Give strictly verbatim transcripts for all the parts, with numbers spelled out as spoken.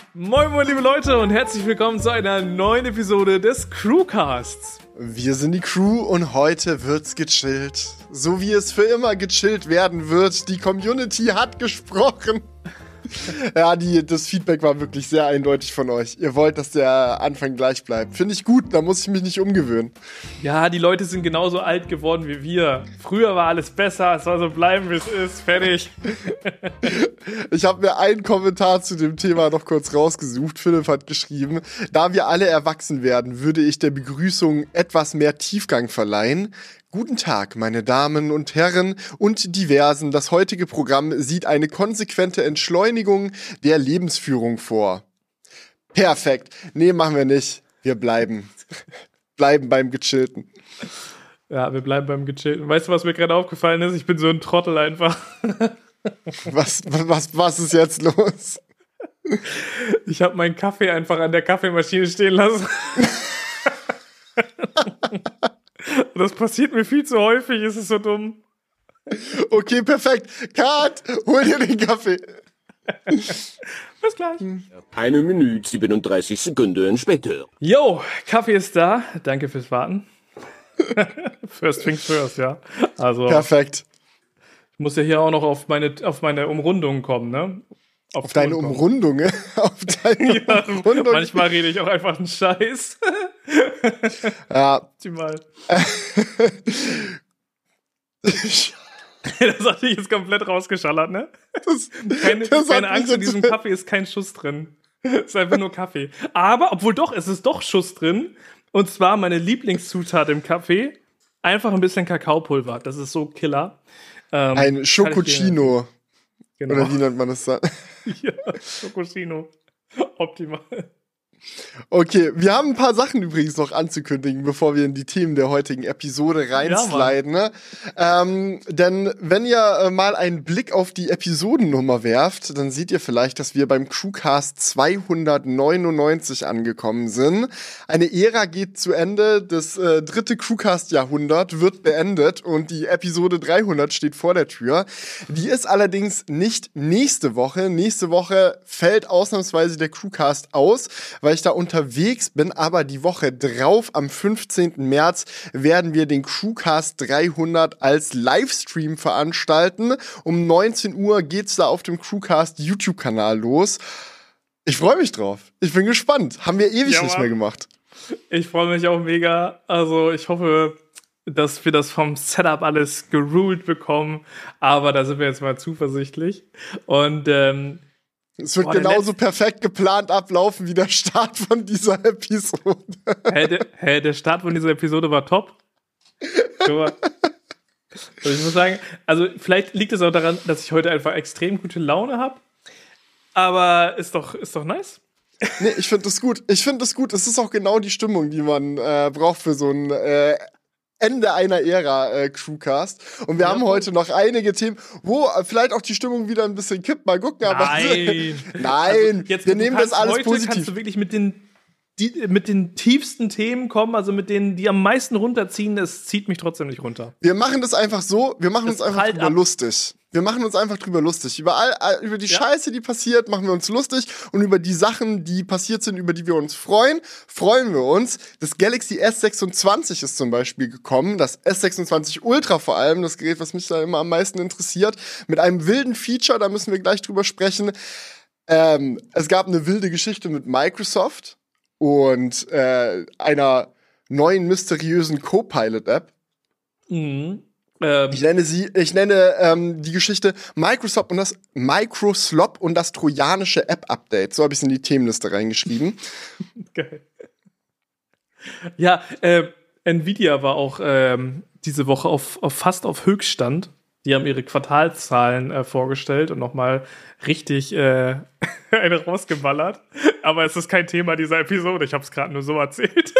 Moin moin liebe Leute und herzlich willkommen zu einer neuen Episode des Crewcasts. Wir sind die Crew und heute wird's gechillt. So wie es für immer gechillt werden wird. Die Community hat gesprochen. Ja, die, das Feedback war wirklich sehr eindeutig von euch. Ihr wollt, dass der Anfang gleich bleibt. Finde ich gut, da muss ich mich nicht umgewöhnen. Ja, die Leute sind genauso alt geworden wie wir. Früher war alles besser, es soll so bleiben, wie es ist. Fertig. Ich habe mir einen Kommentar zu dem Thema noch kurz rausgesucht. Philipp hat geschrieben, da wir alle erwachsen werden, würde ich der Begrüßung etwas mehr Tiefgang verleihen. Guten Tag, meine Damen und Herren und Diversen. Das heutige Programm sieht eine konsequente Entschleunigung der Lebensführung vor. Perfekt. Nee, machen wir nicht. Wir bleiben. Bleiben beim Gechillten. Ja, wir bleiben beim Gechillten. Weißt du, was mir gerade aufgefallen ist? Ich bin so ein Trottel einfach. Was, was, was ist jetzt los? Ich habe meinen Kaffee einfach an der Kaffeemaschine stehen lassen. Das passiert mir viel zu häufig, es ist so dumm. Okay, perfekt. Cut, hol dir den Kaffee. Bis gleich. Eine Minute, siebenunddreißig Sekunden später. Yo, Kaffee ist da. Danke fürs Warten. First things first, ja. Also, Perfekt. ich muss ja hier auch noch auf meine, auf meine Umrundung kommen, ne? Auf, auf deine kommen. Umrundung, ne? Auf deine ja, Umrundung. Manchmal rede ich auch einfach einen Scheiß. Ja. Optimal. Das hatte ich jetzt komplett rausgeschallert, ne? Das, keine das keine Angst, in diesem Kaffee ist kein Schuss drin. Es ist einfach nur Kaffee. Aber, obwohl doch, es ist doch Schuss drin. Und zwar meine Lieblingszutat im Kaffee. Einfach ein bisschen Kakaopulver. Das ist so Killer. Ähm, ein Schokocino. Genau. Oder wie nennt man das dann? Ja, Schokocino. Optimal. Okay, wir haben ein paar Sachen übrigens noch anzukündigen, bevor wir in die Themen der heutigen Episode reinsliden. Ja, ne? ähm, denn wenn ihr äh, mal einen Blick auf die Episodennummer werft, dann seht ihr vielleicht, dass wir beim Crewcast zweihundertneunundneunzig angekommen sind. Eine Ära geht zu Ende, das äh, dritte Crewcast-Jahrhundert wird beendet und die Episode dreihundert steht vor der Tür. Die ist allerdings nicht nächste Woche. Nächste Woche fällt ausnahmsweise der Crewcast aus, weil ich da unterwegs bin, aber die Woche drauf, am fünfzehnten März, werden wir den Crewcast dreihundert als Livestream veranstalten. Um neunzehn Uhr geht's da auf dem Crewcast YouTube-Kanal los. Ich freue mich drauf. Ich bin gespannt. Haben wir ewig ja, nicht mehr gemacht. Ich freue mich auch mega. Also ich hoffe, dass wir das vom Setup alles geruled bekommen, aber da sind wir jetzt mal zuversichtlich. Und ähm, es wird Boah, genauso perfekt geplant ablaufen wie der Start von dieser Episode. Hä, der, hä, der Start von dieser Episode war top. Also ich muss sagen, also vielleicht liegt es auch daran, dass ich heute einfach extrem gute Laune habe. Aber ist doch, ist doch nice. Nee, ich finde das gut. Ich finde das gut. Es ist auch genau die Stimmung, die man äh, braucht für so ein äh, Ende einer Ära äh, Crewcast. Und wir ja, haben heute noch einige Themen, wo äh, vielleicht auch die Stimmung wieder ein bisschen kippt. Mal gucken. Aber Nein. Nein, also jetzt, wir nehmen das alles heute positiv. Kannst du wirklich mit den, die, mit den tiefsten Themen kommen, also mit denen, die am meisten runterziehen. Es zieht mich trotzdem nicht runter. Wir machen das einfach so, wir machen das uns einfach drüber ab. lustig. Wir machen uns einfach drüber lustig. Über, all, über die ja. Scheiße, die passiert, machen wir uns lustig. Und über die Sachen, die passiert sind, über die wir uns freuen, freuen wir uns. Das Galaxy S sechsundzwanzig ist zum Beispiel gekommen. Das S sechsundzwanzig Ultra vor allem, das Gerät, was mich da immer am meisten interessiert. Mit einem wilden Feature, da müssen wir gleich drüber sprechen. Ähm, es gab eine wilde Geschichte mit Microsoft und äh, einer neuen mysteriösen Copilot-App. Mhm. Ich nenne sie, ich nenne ähm, die Geschichte Microsoft und das Microslop und das trojanische App-Update. So habe ich es in die Themenliste reingeschrieben. Geil. Ja, äh, Nvidia war auch ähm, diese Woche auf, auf fast auf Höchststand. Die haben ihre Quartalszahlen äh, vorgestellt und nochmal richtig äh, eine rausgeballert. Aber es ist kein Thema dieser Episode. Ich habe es gerade nur so erzählt.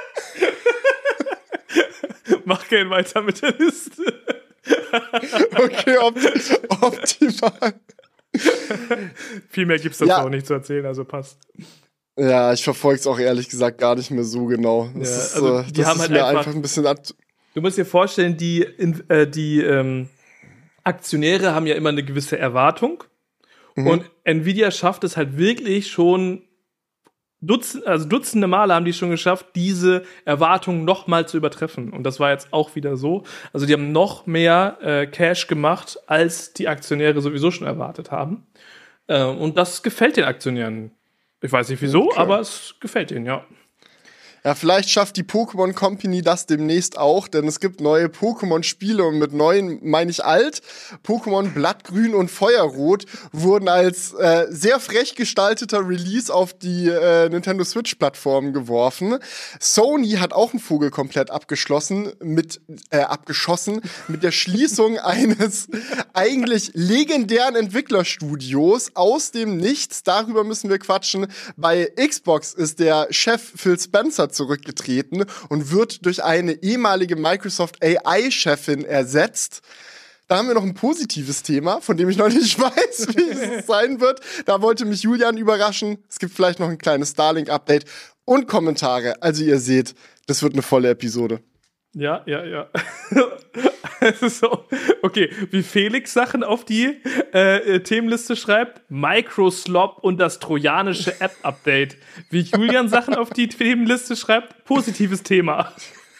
Mach gerne weiter mit der Liste. Okay, opt- optimal. Viel mehr gibt's dazu ja. auch nicht zu erzählen, also passt. Ja, ich verfolge es auch ehrlich gesagt gar nicht mehr so genau. Das ja, ist, also, äh, die das haben ist halt mir einfach, einfach ein bisschen ab- Du musst dir vorstellen, die, äh, die ähm, Aktionäre haben ja immer eine gewisse Erwartung. Mhm. Und Nvidia schafft es halt wirklich schon Dutzend, also Dutzende Male haben die schon geschafft, diese Erwartungen noch mal zu übertreffen. Und das war jetzt auch wieder so. Also die haben noch mehr äh, Cash gemacht, als die Aktionäre sowieso schon erwartet haben. Äh, und das gefällt den Aktionären. Ich weiß nicht wieso, okay. aber es gefällt ihnen, ja. Ja, vielleicht schafft die Pokémon Company das demnächst auch, denn es gibt neue Pokémon-Spiele und mit neuen meine ich alt. Pokémon Blattgrün und Feuerrot wurden als äh, sehr frech gestalteter Release auf die äh, Nintendo Switch-Plattform geworfen. Sony hat auch einen Vogel komplett abgeschlossen, mit äh, abgeschossen mit der Schließung eines eigentlich legendären Entwicklerstudios aus dem Nichts. Darüber müssen wir quatschen. Bei Xbox ist der Chef Phil Spencer zurückgetreten und wird durch eine ehemalige Microsoft A I-Chefin ersetzt. Da haben wir noch ein positives Thema, von dem ich noch nicht weiß, wie es sein wird. Da wollte mich Julian überraschen. Es gibt vielleicht noch ein kleines Starlink-Update und Kommentare. Also ihr seht, das wird eine volle Episode. Ja, ja, ja. So, okay, wie Felix Sachen auf die äh, Themenliste schreibt, Microslop und das trojanische App-Update. Wie Julian Sachen auf die Themenliste schreibt, positives Thema.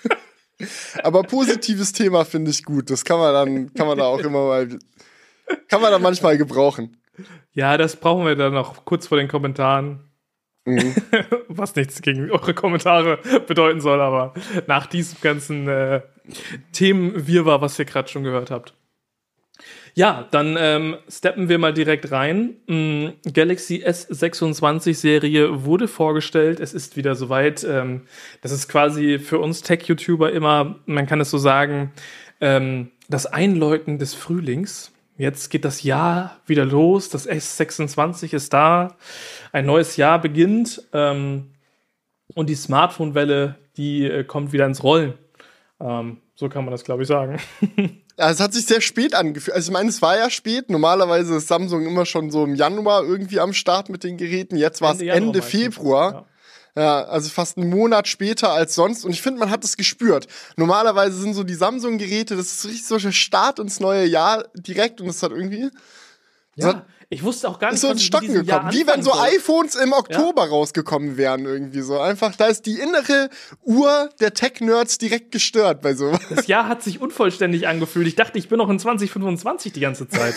Aber positives Thema finde ich gut. Das kann man dann, kann man da auch immer mal, kann man da manchmal gebrauchen. Ja, das brauchen wir dann noch kurz vor den Kommentaren. Mhm. Was nichts gegen eure Kommentare bedeuten soll, aber nach diesem ganzen äh, Themenwirrwarr, was ihr gerade schon gehört habt. Ja, dann ähm, steppen wir mal direkt rein. Mhm, Galaxy S sechsundzwanzig Serie wurde vorgestellt. Es ist wieder soweit. Ähm, das ist quasi für uns Tech-YouTuber immer, man kann es so sagen, ähm, das Einläuten des Frühlings. Jetzt geht das Jahr wieder los. Das S sechsundzwanzig ist da. Ein neues Jahr beginnt. Ähm, und die Smartphone-Welle, die äh, kommt wieder ins Rollen. Ähm, so kann man das, glaube ich, sagen. Ja, es hat sich sehr spät angefühlt. Also ich meine, es war ja spät. Normalerweise ist Samsung immer schon so im Januar irgendwie am Start mit den Geräten. Jetzt war es Ende, Ende Februar. Ja. Ja, also fast einen Monat später als sonst. Und ich finde, man hat es gespürt. Normalerweise sind so die Samsung-Geräte, das ist richtig so der Start ins neue Jahr direkt. Und das hat irgendwie... Ja, hat, ich wusste auch gar nicht, ist so ins Stocken gekommen. Wie wenn so soll. iPhones im Oktober ja. rausgekommen wären irgendwie so. Einfach, da ist die innere Uhr der Tech-Nerds direkt gestört bei sowas. Das Jahr hat sich unvollständig angefühlt. Ich dachte, ich bin noch in zwanzig fünfundzwanzig die ganze Zeit.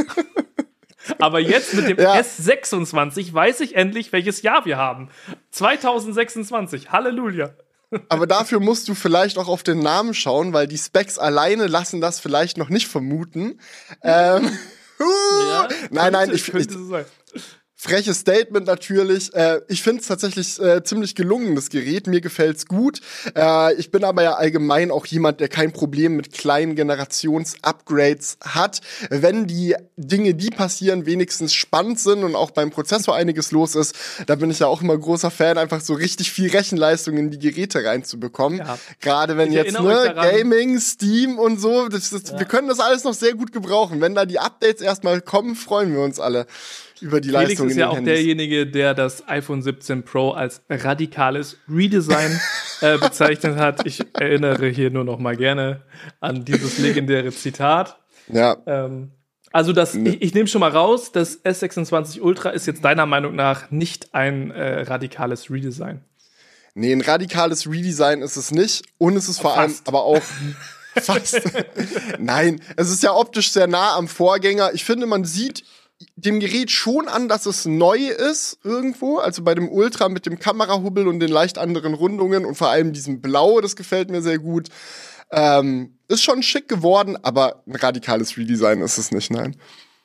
Aber jetzt mit dem ja. S sechsundzwanzig weiß ich endlich, welches Jahr wir haben. zwanzig sechsundzwanzig. Halleluja. Aber dafür musst du vielleicht auch auf den Namen schauen, weil die Specs alleine lassen das vielleicht noch nicht vermuten. Ähm, uh, ja, nein, nein, ich, ich, so sein. Freches Statement natürlich. Äh, ich finde es tatsächlich äh, ziemlich gelungen, das Gerät. Mir gefällt's gut. Äh, ich bin aber ja allgemein auch jemand, der kein Problem mit kleinen Generations-Upgrades hat. Wenn die Dinge, die passieren, wenigstens spannend sind und auch beim Prozessor einiges los ist, da bin ich ja auch immer großer Fan, einfach so richtig viel Rechenleistung in die Geräte reinzubekommen. Ja. Gerade wenn ich jetzt ne, Gaming, Steam und so, das, das, ja. wir können das alles noch sehr gut gebrauchen. Wenn da die Updates erstmal kommen, freuen wir uns alle über die Felix Leistung ist in ja den auch Handys. Derjenige, der das iPhone siebzehn Pro als radikales Redesign äh, bezeichnet hat. Ich erinnere hier nur noch mal gerne an dieses legendäre Zitat. Ja. Ähm, also das, ich, ich nehme schon mal raus, das S sechsundzwanzig Ultra ist jetzt deiner Meinung nach nicht ein äh, radikales Redesign. Nee, ein radikales Redesign ist es nicht. Und es ist vor allem aber auch fast. Nein, es ist ja optisch sehr nah am Vorgänger. Ich finde, man sieht dem Gerät schon an, dass es neu ist irgendwo. Also bei dem Ultra mit dem Kamerahubbel und den leicht anderen Rundungen und vor allem diesem Blau, das gefällt mir sehr gut. Ähm, ist schon schick geworden, aber ein radikales Redesign ist es nicht, nein.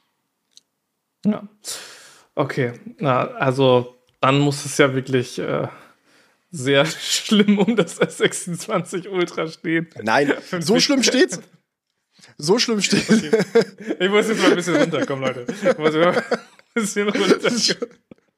Ja. Okay, na, also dann muss es ja wirklich äh, sehr schlimm um das S sechsundzwanzig Ultra stehen. Nein, so schlimm steht's. So schlimm steht. Okay. Ich muss jetzt mal ein bisschen runterkommen, Leute. Ich muss mal ein bisschen runterkommen.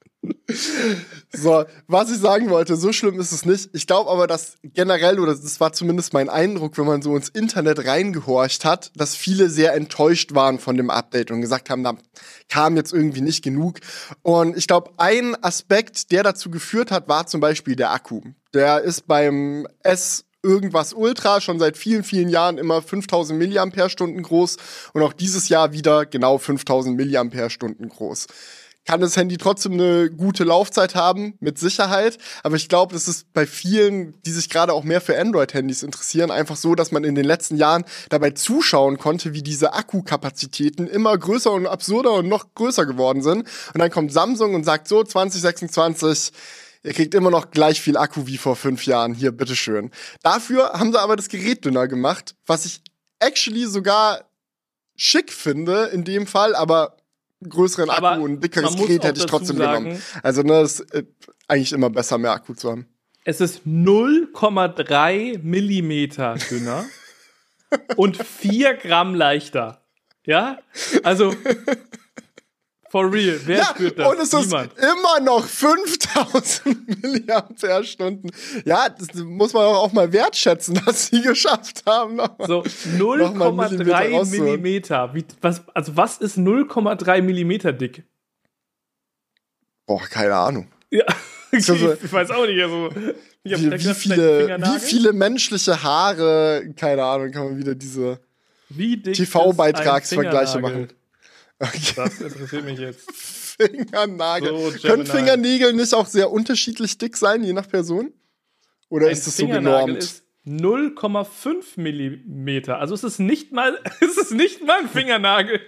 So, was ich sagen wollte, so schlimm ist es nicht. Ich glaube aber, dass generell, oder das war zumindest mein Eindruck, wenn man so ins Internet reingehorcht hat, dass viele sehr enttäuscht waren von dem Update und gesagt haben, da kam jetzt irgendwie nicht genug. Und ich glaube, ein Aspekt, der dazu geführt hat, war zum Beispiel der Akku. Der ist beim S irgendwas Ultra, schon seit vielen, vielen Jahren immer fünftausend Milliampere-Stunden groß und auch dieses Jahr wieder genau fünftausend Milliampere-Stunden groß. Kann das Handy trotzdem eine gute Laufzeit haben, mit Sicherheit. Aber ich glaube, das ist bei vielen, die sich gerade auch mehr für Android-Handys interessieren, einfach so, dass man in den letzten Jahren dabei zuschauen konnte, wie diese Akkukapazitäten immer größer und absurder und noch größer geworden sind. Und dann kommt Samsung und sagt so, zwanzig sechsundzwanzig, ihr kriegt immer noch gleich viel Akku wie vor fünf Jahren. Hier, bitteschön. Dafür haben sie aber das Gerät dünner gemacht, was ich actually sogar schick finde in dem Fall, aber größeren Akku aber und ein dickeres Gerät hätte ich trotzdem sagen, genommen. Also, ne, es ist äh, eigentlich immer besser, mehr Akku zu haben. Es ist null Komma drei Millimeter dünner und vier Gramm leichter. Ja? Also, for real, wer ja, spürt das? Und es Niemand. ist immer noch fünftausend Milliampere-Stunden. Ja, das muss man auch mal wertschätzen, dass sie geschafft haben. Noch so, null Komma drei Millimeter. Wie, was, also, was ist null Komma drei Millimeter dick? Boah, keine Ahnung. Ja, okay, also, ich weiß auch nicht. Also, ich hab wie, wie, viele, wie viele menschliche Haare, keine Ahnung, kann man wieder diese T V-Beitragsvergleiche machen. Okay. Das interessiert mich jetzt. Fingernagel. So, können Fingernägel nicht auch sehr unterschiedlich dick sein, je nach Person? Oder ein ist das so genormt? Ist null Komma fünf Millimeter. Also es ist nicht mal, es ist nicht mal ein Fingernagel.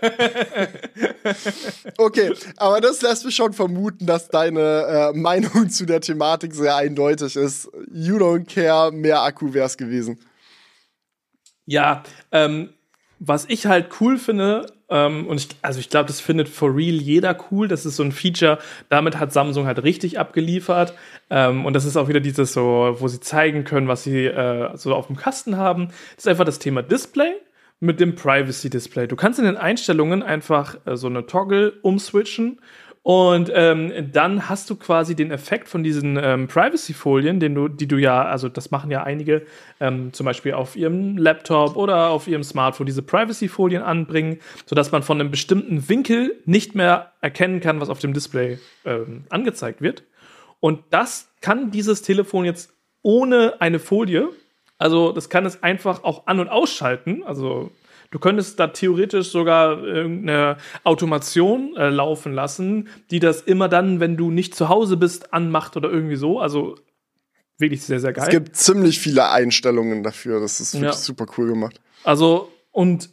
Okay, aber das lässt mich schon vermuten, dass deine äh, Meinung zu der Thematik sehr eindeutig ist. You don't care, mehr Akku wär's gewesen. Ja, ähm, was ich halt cool finde, ähm, und ich, also ich glaube, das findet for real jeder cool, das ist so ein Feature, damit hat Samsung halt richtig abgeliefert, ähm, und das ist auch wieder dieses so, wo sie zeigen können, was sie äh, so auf dem Kasten haben. Das ist einfach das Thema Display mit dem Privacy-Display. Du kannst in den Einstellungen einfach äh, so eine Toggle umswitchen. Und ähm, dann hast du quasi den Effekt von diesen ähm, Privacy-Folien, den du, die du ja, also das machen ja einige, ähm, zum Beispiel auf ihrem Laptop oder auf ihrem Smartphone, diese Privacy-Folien anbringen, sodass man von einem bestimmten Winkel nicht mehr erkennen kann, was auf dem Display ähm, angezeigt wird. Und das kann dieses Telefon jetzt ohne eine Folie, also das kann es einfach auch an- und ausschalten, also du könntest da theoretisch sogar irgendeine Automation äh, laufen lassen, die das immer dann, wenn du nicht zu Hause bist, anmacht oder irgendwie so. Also wirklich sehr, sehr geil. Es gibt ziemlich viele Einstellungen dafür. Das ist wirklich ja. super cool gemacht. Also, und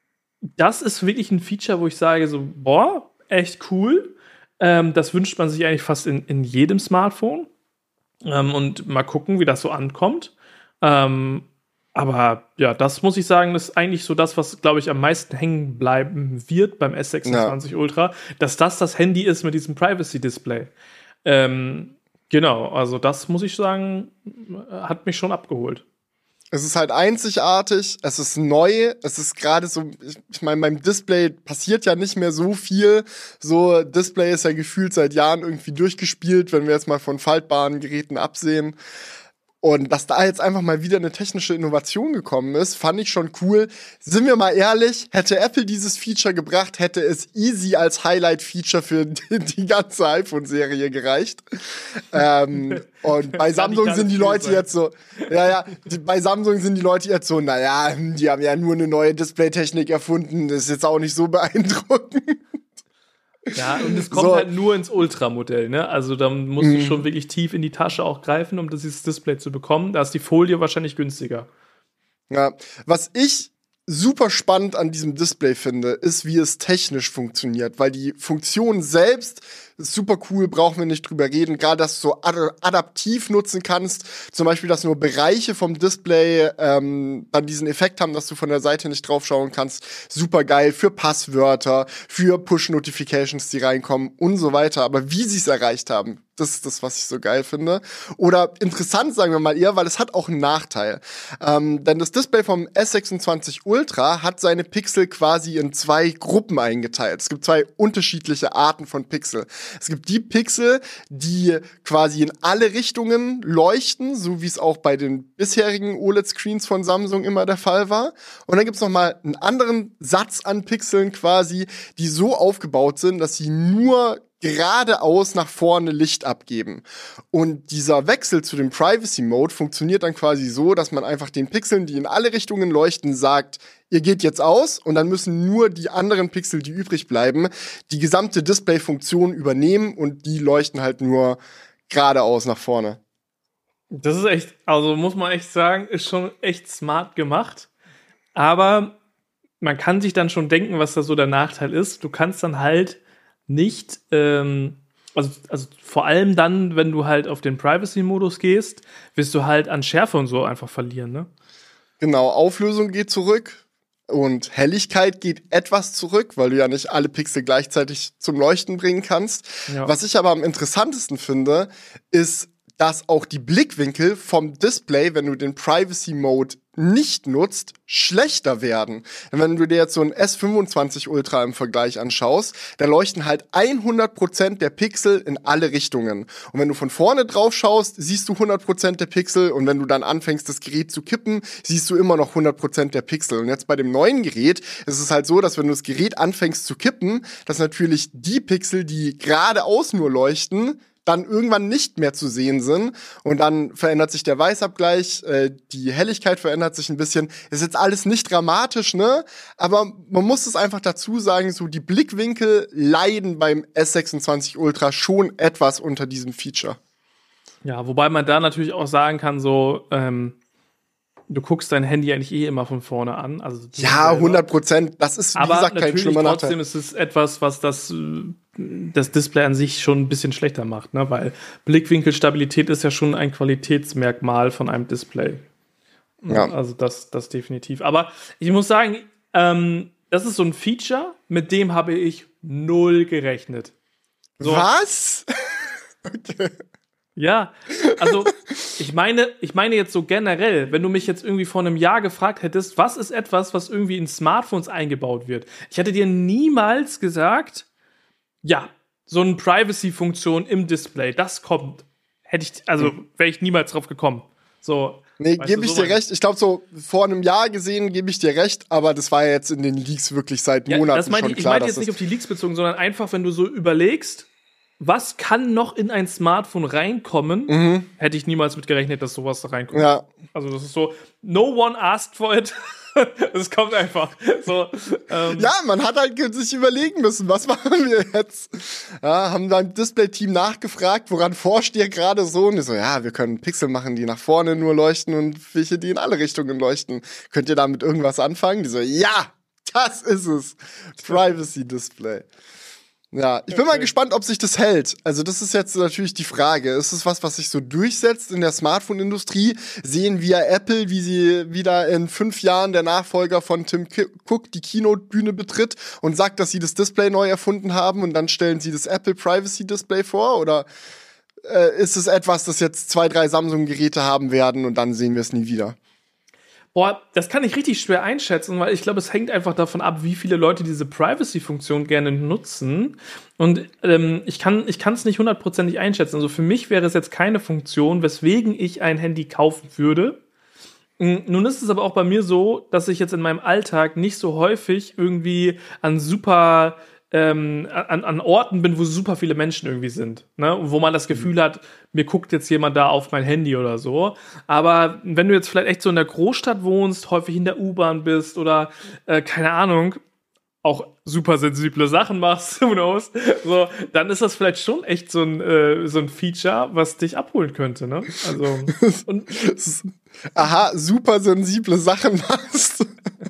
das ist wirklich ein Feature, wo ich sage so, boah, echt cool. Ähm, das wünscht man sich eigentlich fast in, in jedem Smartphone. Ähm, und mal gucken, wie das so ankommt. Ähm, Aber ja, das muss ich sagen, das ist eigentlich so das, was, glaube ich, am meisten hängen bleiben wird beim S sechsundzwanzig ja. Ultra, dass das das Handy ist mit diesem Privacy-Display. Ähm, genau, also das muss ich sagen, hat mich schon abgeholt. Es ist halt einzigartig, es ist neu, es ist gerade so, ich, ich meine, beim Display passiert ja nicht mehr so viel. So, Display ist ja gefühlt seit Jahren irgendwie durchgespielt, wenn wir jetzt mal von faltbaren Geräten absehen. Und dass da jetzt einfach mal wieder eine technische Innovation gekommen ist, fand ich schon cool. Sind wir mal ehrlich, hätte Apple dieses Feature gebracht, hätte es easy als Highlight-Feature für die, die ganze iPhone-Serie gereicht. ähm, und bei Samsung sind die Leute sein. jetzt so, ja, ja, die, bei Samsung sind die Leute jetzt so, naja, die haben ja nur eine neue Display-Technik erfunden, das ist jetzt auch nicht so beeindruckend. Ja, und es kommt so. halt nur ins Ultramodell, ne? Also da musst du mm. schon wirklich tief in die Tasche auch greifen, um dieses Display zu bekommen. Da ist die Folie wahrscheinlich günstiger. Ja, was ich super spannend an diesem Display finde, ist, wie es technisch funktioniert, weil die Funktion selbst ist super cool, brauchen wir nicht drüber reden. Gerade, dass du so ad- adaptiv nutzen kannst, zum Beispiel, dass nur Bereiche vom Display ähm, dann diesen Effekt haben, dass du von der Seite nicht draufschauen kannst. Super geil für Passwörter, für Push-Notifications, die reinkommen und so weiter. Aber wie sie es erreicht haben, das ist das, was ich so geil finde. Oder interessant, sagen wir mal eher, weil es hat auch einen Nachteil. Ähm, denn das Display vom S sechsundzwanzig Ultra hat seine Pixel quasi in zwei Gruppen eingeteilt. Es gibt zwei unterschiedliche Arten von Pixel. Es gibt die Pixel, die quasi in alle Richtungen leuchten, so wie es auch bei den bisherigen O L E D-Screens von Samsung immer der Fall war. Und dann gibt's noch mal einen anderen Satz an Pixeln quasi, die so aufgebaut sind, dass sie nur geradeaus nach vorne Licht abgeben. Und dieser Wechsel zu dem Privacy-Mode funktioniert dann quasi so, dass man einfach den Pixeln, die in alle Richtungen leuchten, sagt, ihr geht jetzt aus, und dann müssen nur die anderen Pixel, die übrig bleiben, die gesamte Display-Funktion übernehmen, und die leuchten halt nur geradeaus nach vorne. Das ist echt, also muss man echt sagen, ist schon echt smart gemacht. Aber man kann sich dann schon denken, was da so der Nachteil ist. Du kannst dann halt nicht, ähm, also, also vor allem dann, wenn du halt auf den Privacy-Modus gehst, wirst du halt an Schärfe und so einfach verlieren, ne? Genau, Auflösung geht zurück und Helligkeit geht etwas zurück, weil du ja nicht alle Pixel gleichzeitig zum Leuchten bringen kannst. Ja. Was ich aber am interessantesten finde, ist, dass auch die Blickwinkel vom Display, wenn du den Privacy-Mode nicht nutzt, schlechter werden. Denn wenn du dir jetzt so ein S fünfundzwanzig Ultra im Vergleich anschaust, da leuchten halt hundert Prozent der Pixel in alle Richtungen. Und wenn du von vorne drauf schaust, siehst du hundert Prozent der Pixel, und wenn du dann anfängst, das Gerät zu kippen, siehst du immer noch hundert Prozent der Pixel. Und jetzt bei dem neuen Gerät ist es halt so, dass wenn du das Gerät anfängst zu kippen, dass natürlich die Pixel, die geradeaus nur leuchten, dann irgendwann nicht mehr zu sehen sind, und dann verändert sich der Weißabgleich, äh, die Helligkeit verändert sich ein bisschen. Ist jetzt alles nicht dramatisch, ne? Aber man muss es einfach dazu sagen, so die Blickwinkel leiden beim S sechsundzwanzig Ultra schon etwas unter diesem Feature. Ja, wobei man da natürlich auch sagen kann, so, ähm, du guckst dein Handy eigentlich eh immer von vorne an. Also ja, hundert Prozent. Das ist, wie aber gesagt, kein schlimmer Nachteil. Trotzdem ist es etwas, was das, das Display an sich schon ein bisschen schlechter macht, ne? Weil Blickwinkelstabilität ist ja schon ein Qualitätsmerkmal von einem Display. Ja. Also das, das definitiv. Aber ich muss sagen, ähm, das ist so ein Feature, mit dem habe ich null gerechnet. So. Was? Okay. Ja, also ich meine, ich meine jetzt so generell, wenn du mich jetzt irgendwie vor einem Jahr gefragt hättest, was ist etwas, was irgendwie in Smartphones eingebaut wird? Ich hätte dir niemals gesagt, ja, so eine Privacy-Funktion im Display, das kommt. Hätte ich, also wäre ich niemals drauf gekommen. So. Nee, gebe ich so dir recht. Ich glaube, so vor einem Jahr gesehen gebe ich dir recht, aber das war ja jetzt in den Leaks wirklich seit ja, Monaten das mein schon ich, klar. Ich meine jetzt nicht auf die Leaks bezogen, sondern einfach, wenn du so überlegst, was kann noch in ein Smartphone reinkommen, mhm. hätte ich niemals mit gerechnet, dass sowas da reinkommt. Ja. Also das ist so, no one asked for it. Es kommt einfach. So, ähm. Ja, man hat halt sich überlegen müssen, was machen wir jetzt? Ja, haben beim Display-Team nachgefragt, woran forscht ihr gerade so? Und die so, ja, wir können Pixel machen, die nach vorne nur leuchten, und welche, die in alle Richtungen leuchten. Könnt ihr damit irgendwas anfangen? Die so, ja, das ist es. Privacy-Display. Ja, ich bin okay. mal gespannt, ob sich das hält. Also das ist jetzt natürlich die Frage. Ist es was, was sich so durchsetzt in der Smartphone-Industrie? Sehen wir Apple, wie sie wieder in fünf Jahren der Nachfolger von Tim Cook die Keynote-Bühne betritt und sagt, dass sie das Display neu erfunden haben, und dann stellen sie das Apple Privacy-Display vor? Oder äh, ist es etwas, das jetzt zwei, drei Samsung-Geräte haben werden, und dann sehen wir es nie wieder? Boah, das kann ich richtig schwer einschätzen, weil ich glaube, es hängt einfach davon ab, wie viele Leute diese Privacy-Funktion gerne nutzen. Und ähm, ich kann ich kann es nicht hundertprozentig einschätzen. Also für mich wäre es jetzt keine Funktion, weswegen ich ein Handy kaufen würde. Nun ist es aber auch bei mir so, dass ich jetzt in meinem Alltag nicht so häufig irgendwie an super Ähm, an, an Orten bin, wo super viele Menschen irgendwie sind, ne? Wo man das Gefühl hat, mir guckt jetzt jemand da auf mein Handy oder so. Aber wenn du jetzt vielleicht echt so in der Großstadt wohnst, häufig in der U-Bahn bist oder äh, keine Ahnung, auch super sensible Sachen machst, who knows, so, dann ist das vielleicht schon echt so ein, äh, so ein Feature, was dich abholen könnte, ne? Also und aha, super sensible Sachen machst.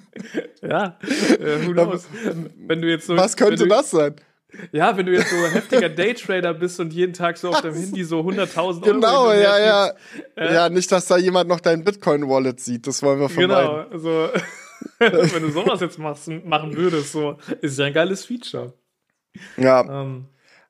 Ja, äh, who knows? Wenn du jetzt so, was könnte du, das sein? Ja, wenn du jetzt so heftiger Daytrader bist und jeden Tag so auf deinem Handy so hunderttausend Euro genau, ja, ja. Äh, ja, nicht, dass da jemand noch dein Bitcoin-Wallet sieht, das wollen wir vermeiden. Genau, also wenn du sowas jetzt machst, machen würdest, so, ist ja ein geiles Feature. Ja. Ähm.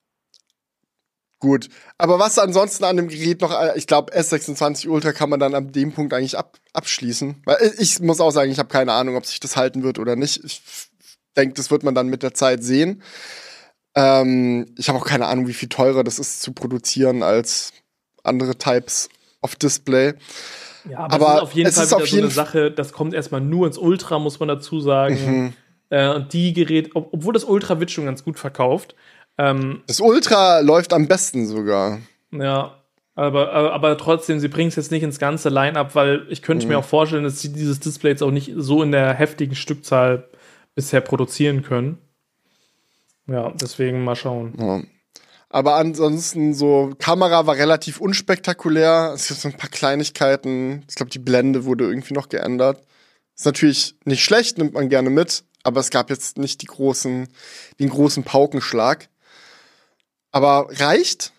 Gut, aber was ansonsten an dem Gerät noch, ich glaube, S sechsundzwanzig Ultra kann man dann an dem Punkt eigentlich ab, abschließen. Weil ich muss auch sagen, ich habe keine Ahnung, ob sich das halten wird oder nicht. Ich denke, das wird man dann mit der Zeit sehen. Ähm, ich habe auch keine Ahnung, wie viel teurer das ist zu produzieren als andere Types of Display. Ja, aber, aber es ist auf jeden Fall wieder so eine Sache, das kommt erstmal nur ins Ultra, muss man dazu sagen. Mhm. Äh, und die Geräte, ob, obwohl das Ultra wird schon ganz gut verkauft, Ähm, das Ultra läuft am besten sogar. Ja, aber, aber, aber trotzdem, sie bringen es jetzt nicht ins ganze Line-Up, weil ich könnte Mhm. mir auch vorstellen, dass sie dieses Display jetzt auch nicht so in der heftigen Stückzahl bisher produzieren können. Ja, deswegen mal schauen. Ja. Aber ansonsten so, Kamera war relativ unspektakulär. Es gibt so ein paar Kleinigkeiten. Ich glaube, die Blende wurde irgendwie noch geändert. Ist natürlich nicht schlecht, nimmt man gerne mit, aber es gab jetzt nicht die großen, den großen Paukenschlag. Aber reicht?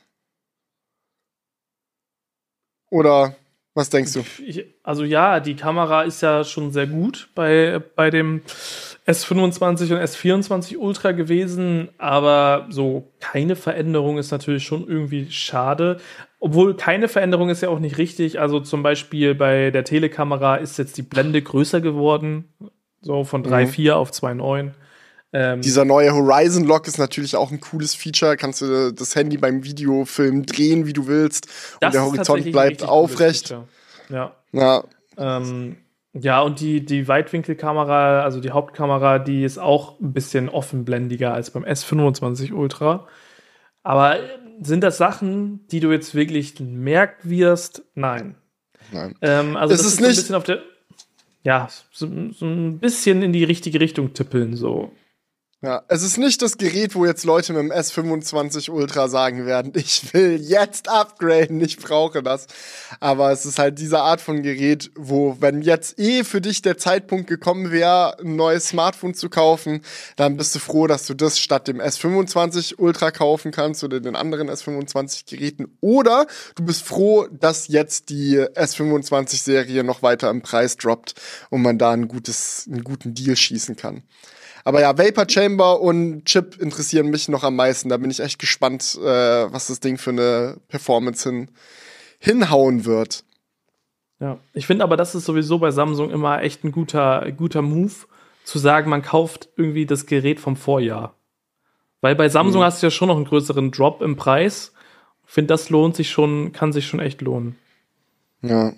Oder was denkst du? Ich, also ja, die Kamera ist ja schon sehr gut bei, bei dem S fünfundzwanzig und S vierundzwanzig Ultra gewesen, aber so keine Veränderung ist natürlich schon irgendwie schade. Obwohl keine Veränderung ist ja auch nicht richtig. Also zum Beispiel bei der Telekamera ist jetzt die Blende größer geworden, so von drei Komma vier auf zwei Komma neun. Ähm, Dieser neue Horizon Lock ist natürlich auch ein cooles Feature. Kannst du das Handy beim Videofilm drehen, wie du willst, und der Horizont bleibt aufrecht. Ja. Ja. Ähm, ja, und die, die Weitwinkelkamera, also die Hauptkamera, die ist auch ein bisschen offenblendiger als beim S fünfundzwanzig Ultra. Aber sind das Sachen, die du jetzt wirklich merken wirst? Nein. Nein. Ähm, also es das ist, ist so ein nicht bisschen auf der, ja, so, so ein bisschen in die richtige Richtung tippeln, so. Ja, es ist nicht das Gerät, wo jetzt Leute mit dem S fünfundzwanzig Ultra sagen werden, ich will jetzt upgraden, ich brauche das. Aber es ist halt diese Art von Gerät, wo, wenn jetzt eh für dich der Zeitpunkt gekommen wäre, ein neues Smartphone zu kaufen, dann bist du froh, dass du das statt dem S fünfundzwanzig Ultra kaufen kannst oder den anderen S fünfundzwanzig Geräten. Oder du bist froh, dass jetzt die S fünfundzwanzig Serie noch weiter im Preis droppt und man da ein gutes, einen guten Deal schießen kann. Aber ja, Vapor Chamber und Chip interessieren mich noch am meisten. Da bin ich echt gespannt, äh, was das Ding für eine Performance hin, hinhauen wird. Ja, ich finde aber, das ist sowieso bei Samsung immer echt ein guter, guter Move, zu sagen, man kauft irgendwie das Gerät vom Vorjahr. Weil bei Samsung Mhm. hast du ja schon noch einen größeren Drop im Preis. Ich finde, das lohnt sich schon, kann sich schon echt lohnen. Ja.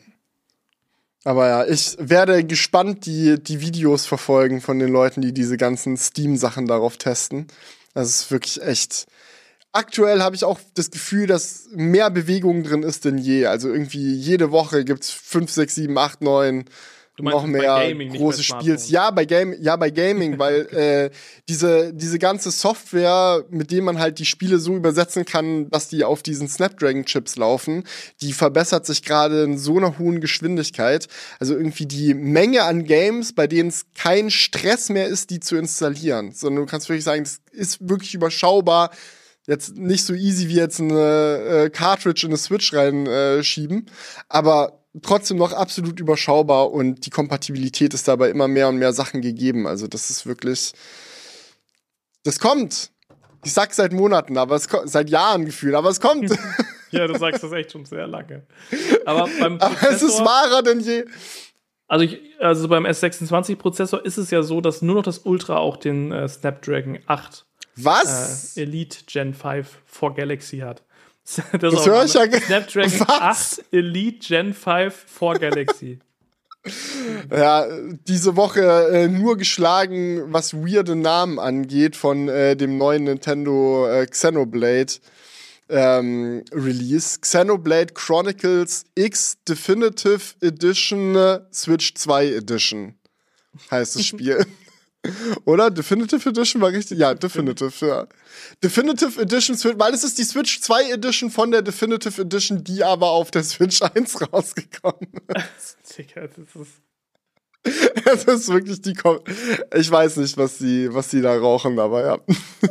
Aber ja, ich werde gespannt die, die Videos verfolgen von den Leuten, die diese ganzen Steam-Sachen darauf testen. Das ist wirklich echt. Aktuell habe ich auch das Gefühl, dass mehr Bewegung drin ist denn je. Also irgendwie jede Woche gibt's fünf, sechs, sieben, acht, neun Du meinst noch jetzt bei mehr Gaming, nicht große bei Spiels. Smartphones? Ja, bei Game, ja, bei Gaming, weil äh, diese, diese ganze Software, mit dem man halt die Spiele so übersetzen kann, dass die auf diesen Snapdragon-Chips laufen, die verbessert sich gerade in so einer hohen Geschwindigkeit. Also irgendwie die Menge an Games, bei denen es kein Stress mehr ist, die zu installieren, sondern du kannst wirklich sagen, es ist wirklich überschaubar. Jetzt nicht so easy wie jetzt eine äh, Cartridge in eine Switch reinschieben, äh, aber trotzdem noch absolut überschaubar und die Kompatibilität ist dabei immer mehr und mehr Sachen gegeben. Also das ist wirklich, das kommt. Ich sag's seit Monaten, aber es kommt, seit Jahren gefühlt, aber es kommt. Ja, du sagst das echt schon sehr lange. Aber beim aber es ist wahrer denn je. Also, ich, also beim S sechsundzwanzig Prozessor ist es ja so, dass nur noch das Ultra auch den äh, Snapdragon acht Was? Äh, Elite Gen fünf for Galaxy hat. Das, das höre ich ja. Snapdragon Was? acht Elite Gen fünf for Galaxy. Ja, diese Woche äh, nur geschlagen, was weirde Namen angeht von äh, dem neuen Nintendo äh, Xenoblade ähm, Release. Xenoblade Chronicles X Definitive Edition äh, Switch zwei Edition heißt das Spiel. Oder? Definitive Edition war richtig? Ja, Definitive, ja. Definitive Edition, weil es ist die Switch zwei Edition von der Definitive Edition, die aber auf der Switch eins rausgekommen ist. Digga, das ist Es ist wirklich die Kom Ich weiß nicht, was die, was die da rauchen, aber ja.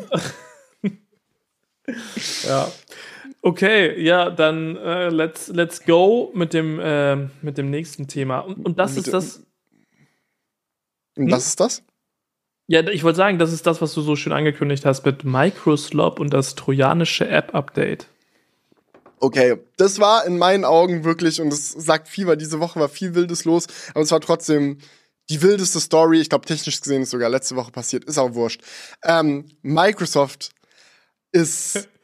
Ja. Okay, ja, dann äh, let's, let's go mit dem, äh, mit dem nächsten Thema. Und, und das Mit ist das. Und Hm? was ist das? Ja, ich wollte sagen, das ist das, was du so schön angekündigt hast mit Microslop und das trojanische App-Update. Okay, das war in meinen Augen wirklich, und das sagt viel, weil diese Woche war viel Wildes los, aber es war trotzdem die wildeste Story. Ich glaube, technisch gesehen ist sogar letzte Woche passiert, ist auch wurscht. Ähm, Microsoft ist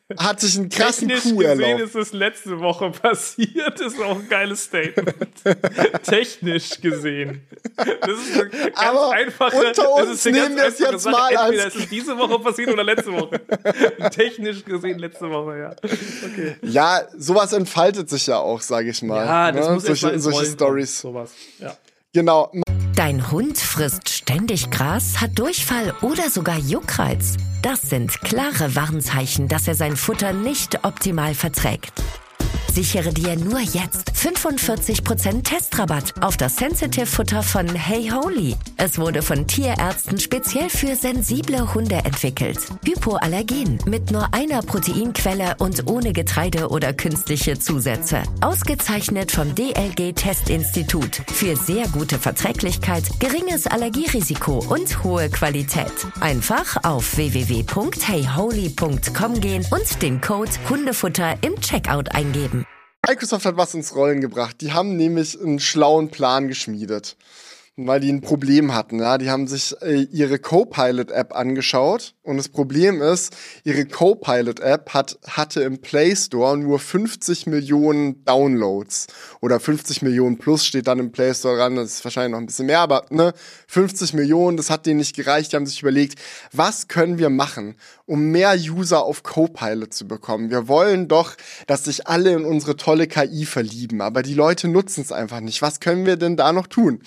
hatte ich einen krassen Technisch Kuherlauf. gesehen ist es letzte Woche passiert. Das ist auch ein geiles Statement. Technisch gesehen. Das ist eine ganz Aber einfache, unter uns das ist eine nehmen wir es einfache jetzt Sache. mal Entweder als ist es diese Woche passiert oder letzte Woche. Technisch gesehen letzte Woche, ja. Okay. Ja, sowas entfaltet sich ja auch, sage ich mal. Ja, das ne? muss erst mal solche, ins solche Rollen Stories. kommen, sowas. Ja. Genau. Dein Hund frisst ständig Gras, hat Durchfall oder sogar Juckreiz. Das sind klare Warnzeichen, dass er sein Futter nicht optimal verträgt. Sichere dir nur jetzt fünfundvierzig Prozent Testrabatt auf das Sensitive-Futter von Hey Holy. Es wurde von Tierärzten speziell für sensible Hunde entwickelt. Hypoallergen mit nur einer Proteinquelle und ohne Getreide oder künstliche Zusätze. Ausgezeichnet vom D L G-Testinstitut für sehr gute Verträglichkeit, geringes Allergierisiko und hohe Qualität. Einfach auf w w w punkt hey holy punkt com gehen und den Code Hundefutter im Checkout eingeben. Microsoft hat was ins Rollen gebracht. Die haben nämlich einen schlauen Plan geschmiedet, weil die ein Problem hatten. Ja, die haben sich äh, ihre Copilot-App angeschaut und das Problem ist, ihre Copilot-App hat, hatte im Play Store nur fünfzig Millionen Downloads oder fünfzig Millionen plus steht dann im Play Store dran. Das ist wahrscheinlich noch ein bisschen mehr, aber ne, fünfzig Millionen, das hat denen nicht gereicht. Die haben sich überlegt, was können wir machen, um mehr User auf Copilot zu bekommen? Wir wollen doch, dass sich alle in unsere tolle K I verlieben, aber die Leute nutzen es einfach nicht. Was können wir denn da noch tun?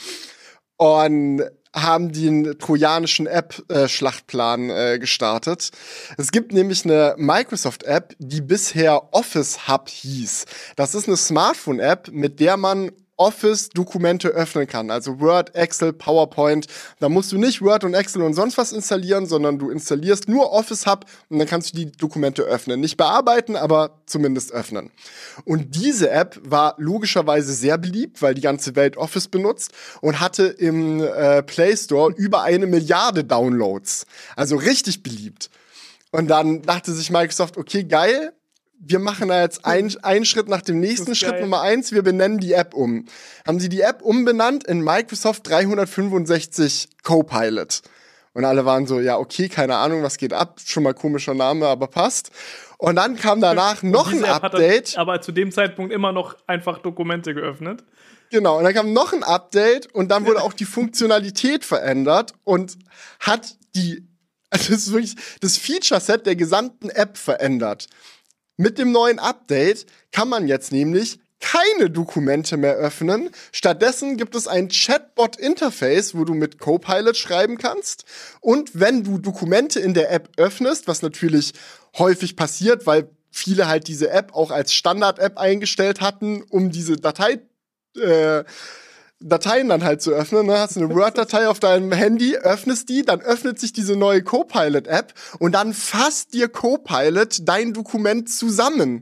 Und haben den trojanischen App-Schlachtplan äh, äh, gestartet. Es gibt nämlich eine Microsoft-App, die bisher Office Hub hieß. Das ist eine Smartphone-App, mit der man Office-Dokumente öffnen kann. Also Word, Excel, PowerPoint. Da musst du nicht Word und Excel und sonst was installieren, sondern du installierst nur Office Hub und dann kannst du die Dokumente öffnen. Nicht bearbeiten, aber zumindest öffnen. Und diese App war logischerweise sehr beliebt, weil die ganze Welt Office benutzt und hatte im äh, Play Store über eine Milliarde Downloads. Also richtig beliebt. Und dann dachte sich Microsoft, okay, geil, wir machen da jetzt ein, einen Schritt nach dem nächsten Schritt. Geil. Nummer eins, wir benennen die App um. Haben sie die App umbenannt in Microsoft dreihundertfünfundsechzig Copilot. Und alle waren so, ja, okay, keine Ahnung, was geht ab. Schon mal komischer Name, aber passt. Und dann kam danach noch ein Update. Aber zu dem Zeitpunkt immer noch einfach Dokumente geöffnet. Genau, und dann kam noch ein Update und dann wurde auch die Funktionalität verändert und hat die, also das ist wirklich das Feature-Set der gesamten App verändert. Mit dem neuen Update kann man jetzt nämlich keine Dokumente mehr öffnen. Stattdessen gibt es ein Chatbot-Interface, wo du mit Copilot schreiben kannst. Und wenn du Dokumente in der App öffnest, was natürlich häufig passiert, weil viele halt diese App auch als Standard-App eingestellt hatten, um diese Datei äh, Dateien dann halt zu öffnen, ne? Hast du eine Word-Datei auf deinem Handy, öffnest die, dann öffnet sich diese neue Copilot-App und dann fasst dir Copilot dein Dokument zusammen.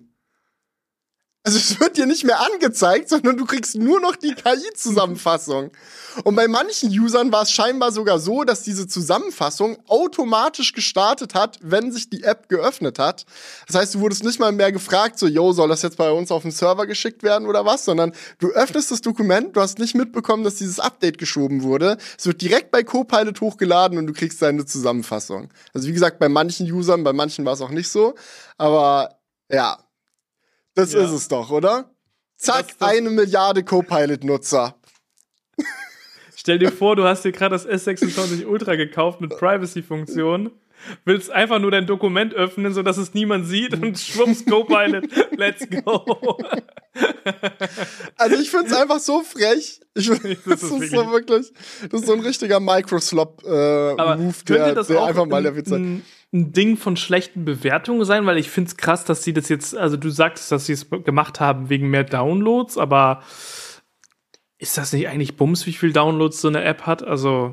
Also es wird dir nicht mehr angezeigt, sondern du kriegst nur noch die K I-Zusammenfassung. Und bei manchen Usern war es scheinbar sogar so, dass diese Zusammenfassung automatisch gestartet hat, wenn sich die App geöffnet hat. Das heißt, du wurdest nicht mal mehr gefragt, so, yo, soll das jetzt bei uns auf den Server geschickt werden oder was? Sondern du öffnest das Dokument, du hast nicht mitbekommen, dass dieses Update geschoben wurde. Es wird direkt bei Copilot hochgeladen und du kriegst deine Zusammenfassung. Also wie gesagt, bei manchen Usern, bei manchen war es auch nicht so. Aber ja, das ja. ist es doch, oder? Zack, das, das eine Milliarde Copilot-Nutzer. Stell dir vor, du hast dir gerade das S sechsundzwanzig Ultra gekauft mit Privacy-Funktion, willst einfach nur dein Dokument öffnen, sodass es niemand sieht und schwupps, Copilot, let's go. Also ich find's einfach so frech. Ich, das, das ist, ist so wirklich, das ist so ein richtiger Microslop-Move, äh, der, der einfach mal der Witz ein, ein Ding von schlechten Bewertungen sein, weil ich find's krass, dass sie das jetzt, also du sagst, dass sie es gemacht haben wegen mehr Downloads, aber ist das nicht eigentlich Bums, wie viel Downloads so eine App hat? Also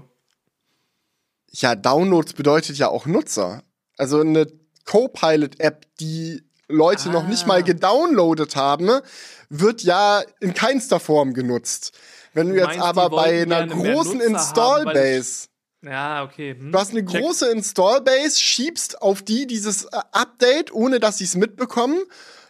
ja, Downloads bedeutet ja auch Nutzer. Also eine Copilot-App, die Leute ah. noch nicht mal gedownloadet haben, wird ja in keinster Form genutzt. Wenn du, du meinst, jetzt aber bei einer großen Install-Base, ja, okay. Hm. Du hast eine Check. große Install-Base, schiebst auf die dieses äh, Update, ohne dass sie es mitbekommen.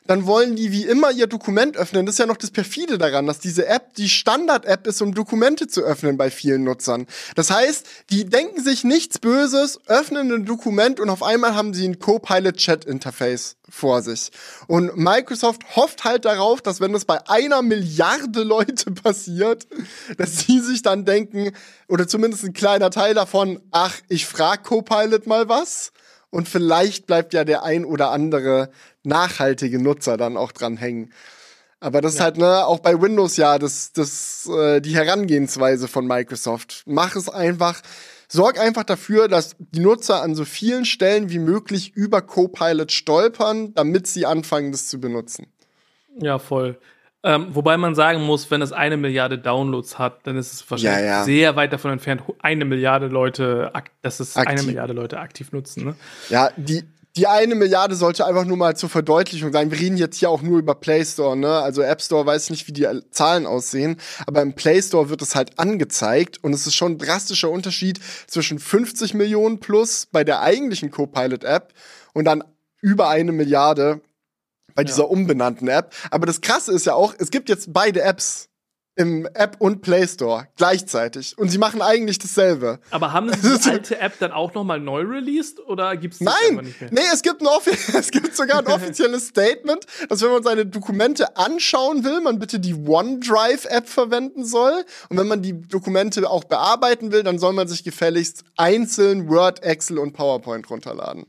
dann wollen die wie immer ihr Dokument öffnen. Das ist ja noch das Perfide daran, dass diese App die Standard-App ist, um Dokumente zu öffnen bei vielen Nutzern. Das heißt, die denken sich nichts Böses, öffnen ein Dokument und auf einmal haben sie ein Copilot-Chat-Interface vor sich. Und Microsoft hofft halt darauf, dass wenn das bei einer Milliarde Leute passiert, dass sie sich dann denken, oder zumindest ein kleiner Teil davon, ach, ich frag Copilot mal was. Und vielleicht bleibt ja der ein oder andere nachhaltige Nutzer dann auch dran hängen. Aber das ja. ist halt, ne, auch bei Windows ja, das, das, äh, die Herangehensweise von Microsoft. Mach es einfach, sorg einfach dafür, dass die Nutzer an so vielen Stellen wie möglich über Copilot stolpern, damit sie anfangen, das zu benutzen. Ja, voll. Ähm, wobei man sagen muss, wenn es eine Milliarde Downloads hat, dann ist es wahrscheinlich ja, ja. sehr weit davon entfernt, eine Milliarde Leute, dass es aktiv. eine Milliarde Leute aktiv nutzen. Ne? Ja, die, die eine Milliarde sollte einfach nur mal zur Verdeutlichung sein. Wir reden jetzt hier auch nur über Play Store, ne? Also App Store, weiß nicht, wie die Zahlen aussehen, aber im Play Store wird es halt angezeigt und es ist schon ein drastischer Unterschied zwischen fünfzig Millionen plus bei der eigentlichen Copilot-App und dann über eine Milliarde bei dieser ja. umbenannten App. Aber das Krasse ist ja auch, es gibt jetzt beide Apps im App und Play Store gleichzeitig. Und sie machen eigentlich dasselbe. Aber haben sie die alte App dann auch noch mal neu released? Oder gibt's das Nein, nicht mehr? Nee, es gibt, ein es gibt sogar ein offizielles Statement, dass wenn man seine Dokumente anschauen will, man bitte die OneDrive-App verwenden soll. Und wenn man die Dokumente auch bearbeiten will, dann soll man sich gefälligst einzeln Word, Excel und PowerPoint runterladen.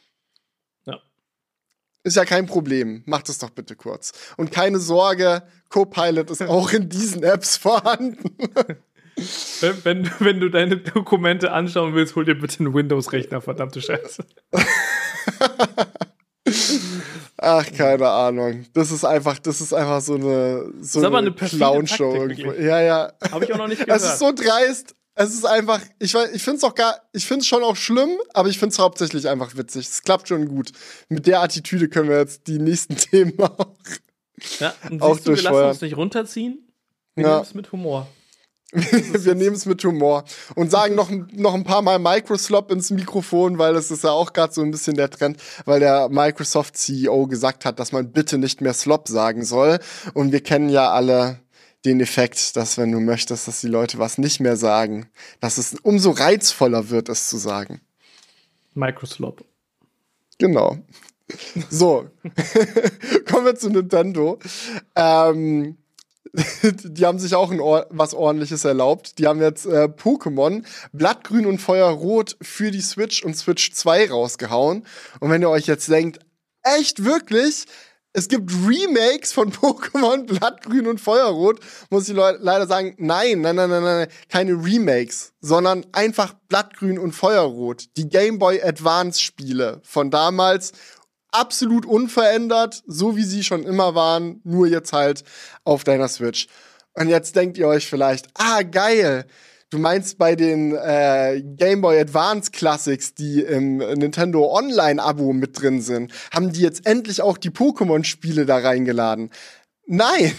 Ist ja kein Problem. Macht es doch bitte kurz. Und keine Sorge, Copilot ist auch in diesen Apps vorhanden. wenn, wenn, wenn du deine Dokumente anschauen willst, hol dir bitte einen Windows-Rechner, verdammte Scheiße. Ach, keine Ahnung. Das ist einfach, das ist einfach so eine, so eine, eine Clown-Show irgendwo. Ja, ja. Habe ich auch noch nicht gehört. Es ist so dreist. Es ist einfach, ich weiß, ich find's auch gar, ich find's schon auch schlimm, aber ich find's hauptsächlich einfach witzig. Es klappt schon gut. Mit der Attitüde können wir jetzt die nächsten Themen auch, ja, und auch siehst du, wir lassen uns nicht runterziehen. Wir ja. nehmen es mit Humor. wir nehmen es mit Humor und sagen noch, noch ein paar Mal Microslop ins Mikrofon, weil das ist ja auch gerade so ein bisschen der Trend, weil der Microsoft-C E O gesagt hat, dass man bitte nicht mehr Slop sagen soll. Und wir kennen ja alle den Effekt, dass wenn du möchtest, dass die Leute was nicht mehr sagen, dass es umso reizvoller wird, es zu sagen. Microslop. Genau. So, kommen wir zu Nintendo. Ähm, die haben sich auch ein Or- was Ordentliches erlaubt. Die haben jetzt äh, Pokémon Blattgrün und Feuerrot für die Switch und Switch zwei rausgehauen. Und wenn ihr euch jetzt denkt, echt, wirklich? Es gibt Remakes von Pokémon Blattgrün und Feuerrot, muss ich le- leider sagen, nein, nein, nein, nein, nein, keine Remakes, sondern einfach Blattgrün und Feuerrot. Die Game Boy Advance Spiele von damals, absolut unverändert, so wie sie schon immer waren, nur jetzt halt auf deiner Switch. Und jetzt denkt ihr euch vielleicht, ah, geil, du meinst bei den äh, Game Boy Advance Classics, die im Nintendo Online-Abo mit drin sind, haben die jetzt endlich auch die Pokémon-Spiele da reingeladen? Nein!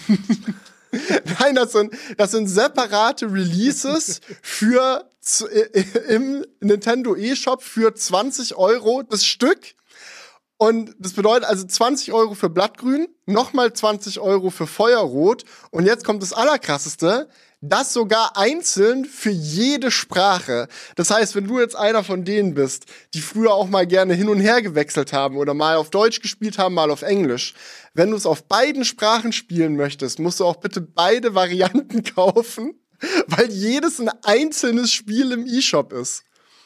Nein, das sind, das sind separate Releases für z- im Nintendo eShop für zwanzig Euro das Stück. Und das bedeutet also zwanzig Euro für Blattgrün, nochmal zwanzig Euro für Feuerrot. Und jetzt kommt das Allerkrasseste, das sogar einzeln für jede Sprache. Das heißt, wenn du jetzt einer von denen bist, die früher auch mal gerne hin und her gewechselt haben oder mal auf Deutsch gespielt haben, mal auf Englisch, wenn du es auf beiden Sprachen spielen möchtest, musst du auch bitte beide Varianten kaufen, weil jedes ein einzelnes Spiel im eShop ist.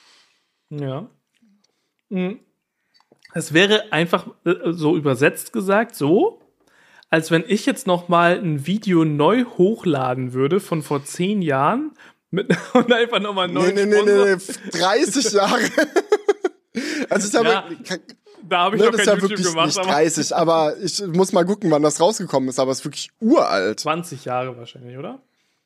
Ja. Mhm. Es wäre einfach äh, so übersetzt gesagt so, als wenn ich jetzt noch mal ein Video neu hochladen würde von vor zehn Jahren mit, und einfach noch mal neu. Nee, nee, nee, nee, dreißig Jahre. Also ist ja, ja wirklich, da habe ich ne, noch kein ja YouTube wirklich gemacht. Nicht dreißig, aber ich muss mal gucken, wann das rausgekommen ist, aber es ist wirklich uralt. zwanzig Jahre wahrscheinlich, oder?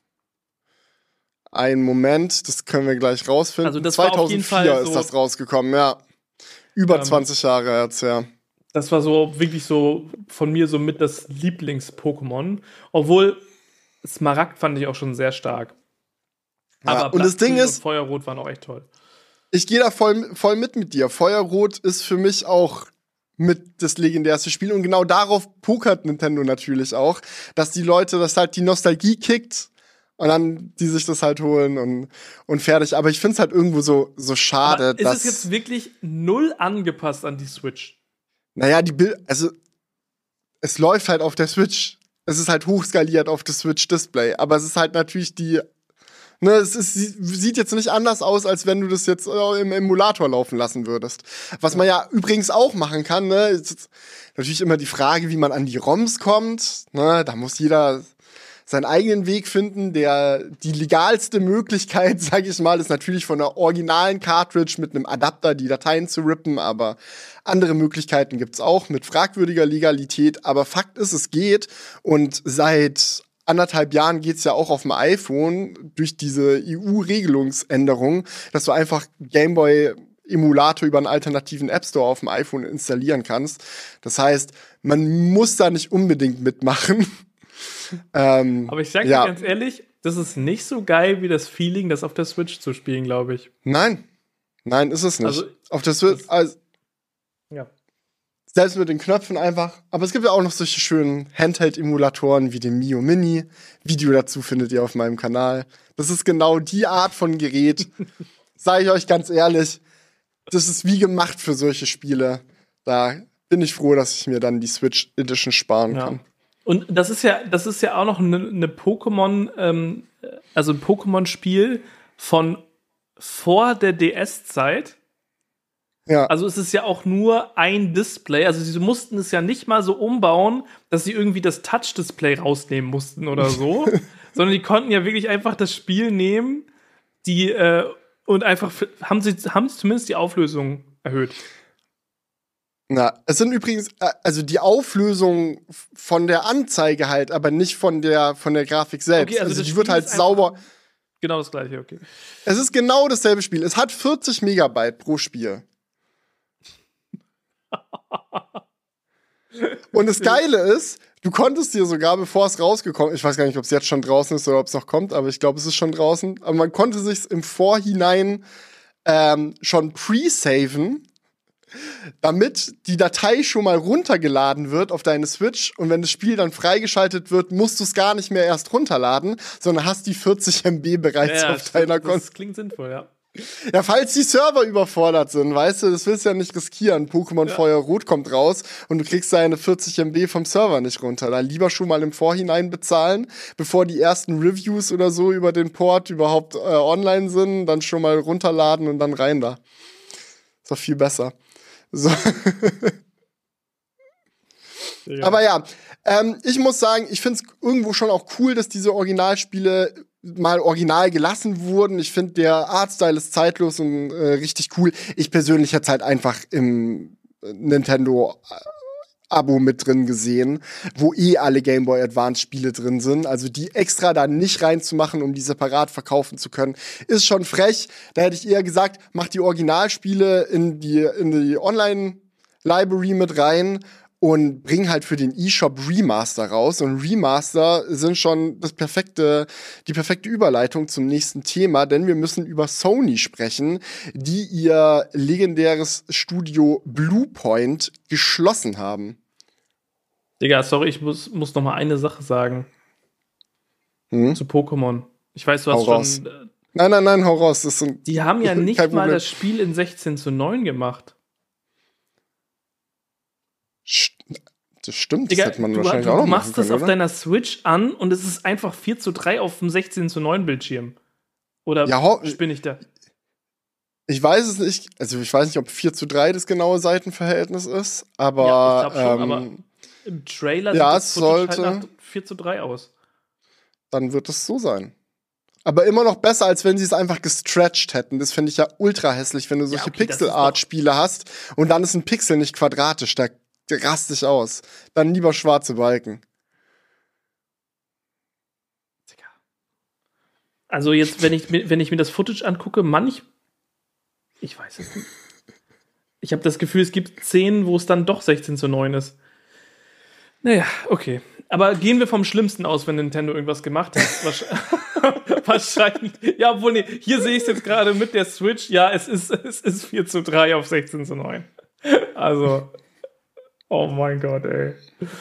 Ein Moment, das können wir gleich rausfinden. Also das war auf jeden Fall zweitausendvier so, ist das rausgekommen, ja. Über ähm, zwanzig Jahre jetzt, ja. Das war so wirklich so von mir so mit das Lieblings-Pokémon. Obwohl Smaragd fand ich auch schon sehr stark. Ja, aber und das Ding ist, und Feuerrot waren auch echt toll. Ich gehe da voll, voll mit mit dir. Feuerrot ist für mich auch mit das legendärste Spiel. Und genau darauf pokert Nintendo natürlich auch, dass die Leute, dass halt die Nostalgie kickt und dann die sich das halt holen und, und fertig. Aber ich finde es halt irgendwo so, so schade, aber ist dass... Ist es jetzt wirklich null angepasst an die Switch? Naja, die Bild... Also, es läuft halt auf der Switch. Es ist halt hochskaliert auf das Switch-Display. Aber es ist halt natürlich die... Ne, es ist, sieht jetzt nicht anders aus, als wenn du das jetzt im Emulator laufen lassen würdest. Was man ja übrigens auch machen kann, ne, ist natürlich immer die Frage, wie man an die ROMs kommt. Ne, da muss jeder seinen eigenen Weg finden. Der, die legalste Möglichkeit, sag ich mal, ist natürlich von der originalen Cartridge mit einem Adapter die Dateien zu rippen, aber andere Möglichkeiten gibt's auch mit fragwürdiger Legalität. Aber Fakt ist, es geht, und seit anderthalb Jahren geht's ja auch auf dem iPhone durch diese E U-Regelungsänderung, dass du einfach Gameboy-Emulator über einen alternativen App Store auf dem iPhone installieren kannst. Das heißt, man muss da nicht unbedingt mitmachen. ähm, Aber ich sag ja. dir ganz ehrlich, das ist nicht so geil wie das Feeling, das auf der Switch zu spielen, glaube ich. Nein. Nein, ist es nicht. Also, auf der Switch, also, ja. Selbst mit den Knöpfen einfach. Aber es gibt ja auch noch solche schönen Handheld-Emulatoren wie den Mio Mini. Video dazu findet ihr auf meinem Kanal. Das ist genau die Art von Gerät. Sage ich euch ganz ehrlich, das ist wie gemacht für solche Spiele. Da bin ich froh, dass ich mir dann die Switch Edition sparen Ja. kann. Und das ist ja, das ist ja auch noch eine ne Pokémon, ähm, also ein Pokémon-Spiel von vor der D S-Zeit. Ja. Also es ist ja auch nur ein Display. Also sie mussten es ja nicht mal so umbauen, dass sie irgendwie das Touch-Display rausnehmen mussten oder so. Sondern die konnten ja wirklich einfach das Spiel nehmen, die äh, und einfach haben sie haben zumindest die Auflösung erhöht. Na, es sind übrigens, äh, also die Auflösung von der Anzeige halt, aber nicht von der, von der Grafik selbst. Okay, also also das die wird Spiel halt ist sauber. Genau das gleiche, okay. Es ist genau dasselbe Spiel. Es hat vierzig Megabyte pro Spiel. Und das Geile ist, du konntest dir sogar, bevor es rausgekommen ist, ich weiß gar nicht, ob es jetzt schon draußen ist oder ob es noch kommt, aber ich glaube, es ist schon draußen, aber man konnte sich im Vorhinein ähm, schon pre-saven, damit die Datei schon mal runtergeladen wird auf deine Switch, und wenn das Spiel dann freigeschaltet wird, musst du es gar nicht mehr erst runterladen, sondern hast die vierzig Megabyte bereits Ja, auf deiner Konsole. Das klingt sinnvoll, ja. Ja, falls die Server überfordert sind, weißt du, das willst du ja nicht riskieren. Pokémon Ja. Feuerrot kommt raus und du kriegst deine vierzig Megabyte vom Server nicht runter. Dann lieber schon mal im Vorhinein bezahlen, bevor die ersten Reviews oder so über den Port überhaupt äh, online sind, dann schon mal runterladen und dann rein da. Ist doch viel besser. So. Ja. Aber ja, ähm, ich muss sagen, ich find's irgendwo schon auch cool, dass diese Originalspiele mal original gelassen wurden. Ich finde, der Artstyle ist zeitlos und äh, richtig cool. Ich persönlich hätte es halt einfach im Nintendo-Abo mit drin gesehen, wo eh alle Game Boy Advance-Spiele drin sind. Also die extra da nicht reinzumachen, um die separat verkaufen zu können, ist schon frech. Da hätte ich eher gesagt, mach die Originalspiele in die, in die Online-Library mit rein und bring halt für den eShop Remaster raus. Und Remaster sind schon das perfekte, die perfekte Überleitung zum nächsten Thema, denn wir müssen über Sony sprechen, die ihr legendäres Studio Bluepoint geschlossen haben. Digga, sorry, ich muss, muss noch mal eine Sache sagen. Hm? Zu Pokémon. Ich weiß, du hast Hau schon. raus. Nein, nein, nein, hau raus. Das sind Die haben ja nicht kein mal Problem. das Spiel in sechzehn zu neun gemacht. Das stimmt, Digga, das hätte man du, wahrscheinlich du, auch noch du machst machen das können, auf oder? deiner Switch an und es ist einfach vier zu drei auf dem sechzehn zu neun Bildschirm. Oder Ja, ho- spinne ich da? Ich weiß es nicht, also ich weiß nicht, ob vier zu drei das genaue Seitenverhältnis ist, aber, Ja, ich glaub schon, ähm, aber im Trailer ja, sieht es das Footage sollte- halt nach vier zu drei aus. dann wird es so sein. Aber immer noch besser, als wenn sie es einfach gestretched hätten. Das finde ich ja ultra hässlich, wenn du solche okay, das ist Pixel-Art-Spiele hast und dann ist ein Pixel nicht quadratisch, da raste ich aus. Dann lieber schwarze Balken. Also jetzt, wenn ich, mir- wenn ich mir das Footage angucke, manch... Ich weiß es nicht. Ich habe das Gefühl, es gibt Szenen, wo es dann doch sechzehn zu neun ist. Naja, okay. Aber gehen wir vom Schlimmsten aus, wenn Nintendo irgendwas gemacht hat. Wahrsch- Wahrscheinlich. Ja, obwohl, nee, hier sehe ich es jetzt gerade mit der Switch. Ja, es ist, es ist vier zu drei auf sechzehn zu neun. Also, Oh mein Gott, ey.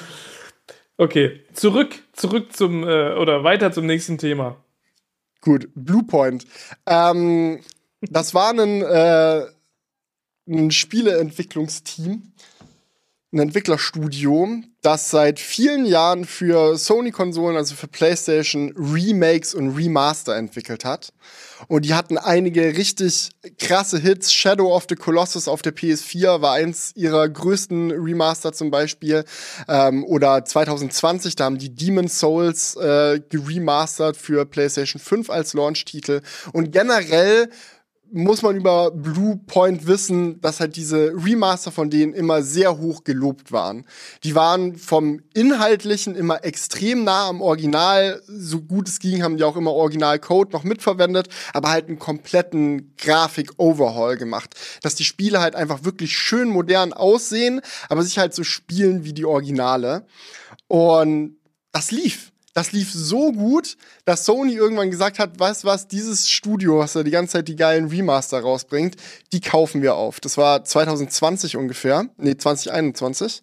Okay, zurück, zurück zum, äh, oder weiter zum nächsten Thema. Gut, Bluepoint. Ähm, das war ein, äh, ein Spieleentwicklungsteam, ein Entwicklerstudio, das seit vielen Jahren für Sony-Konsolen, also für PlayStation, Remakes und Remaster entwickelt hat. Und die hatten einige richtig krasse Hits. Shadow of the Colossus auf der P S vier war eins ihrer größten Remaster zum Beispiel. Ähm, oder zwanzig zwanzig, da haben die Demon's Souls äh, geremastert für PlayStation fünf als Launch-Titel. Und generell muss man über Bluepoint wissen, dass halt diese Remaster von denen immer sehr hoch gelobt waren. Die waren vom Inhaltlichen immer extrem nah am Original. So gut es ging, haben die auch immer Original-Code noch mitverwendet, aber halt einen kompletten Grafik-Overhaul gemacht. Dass die Spiele halt einfach wirklich schön modern aussehen, aber sich halt so spielen wie die Originale. Und das lief. Das lief so gut, dass Sony irgendwann gesagt hat, weißt du was, dieses Studio, was da die ganze Zeit die geilen Remaster rausbringt, die kaufen wir auf. Das war zwanzig zwanzig ungefähr, nee, zwanzig einundzwanzig.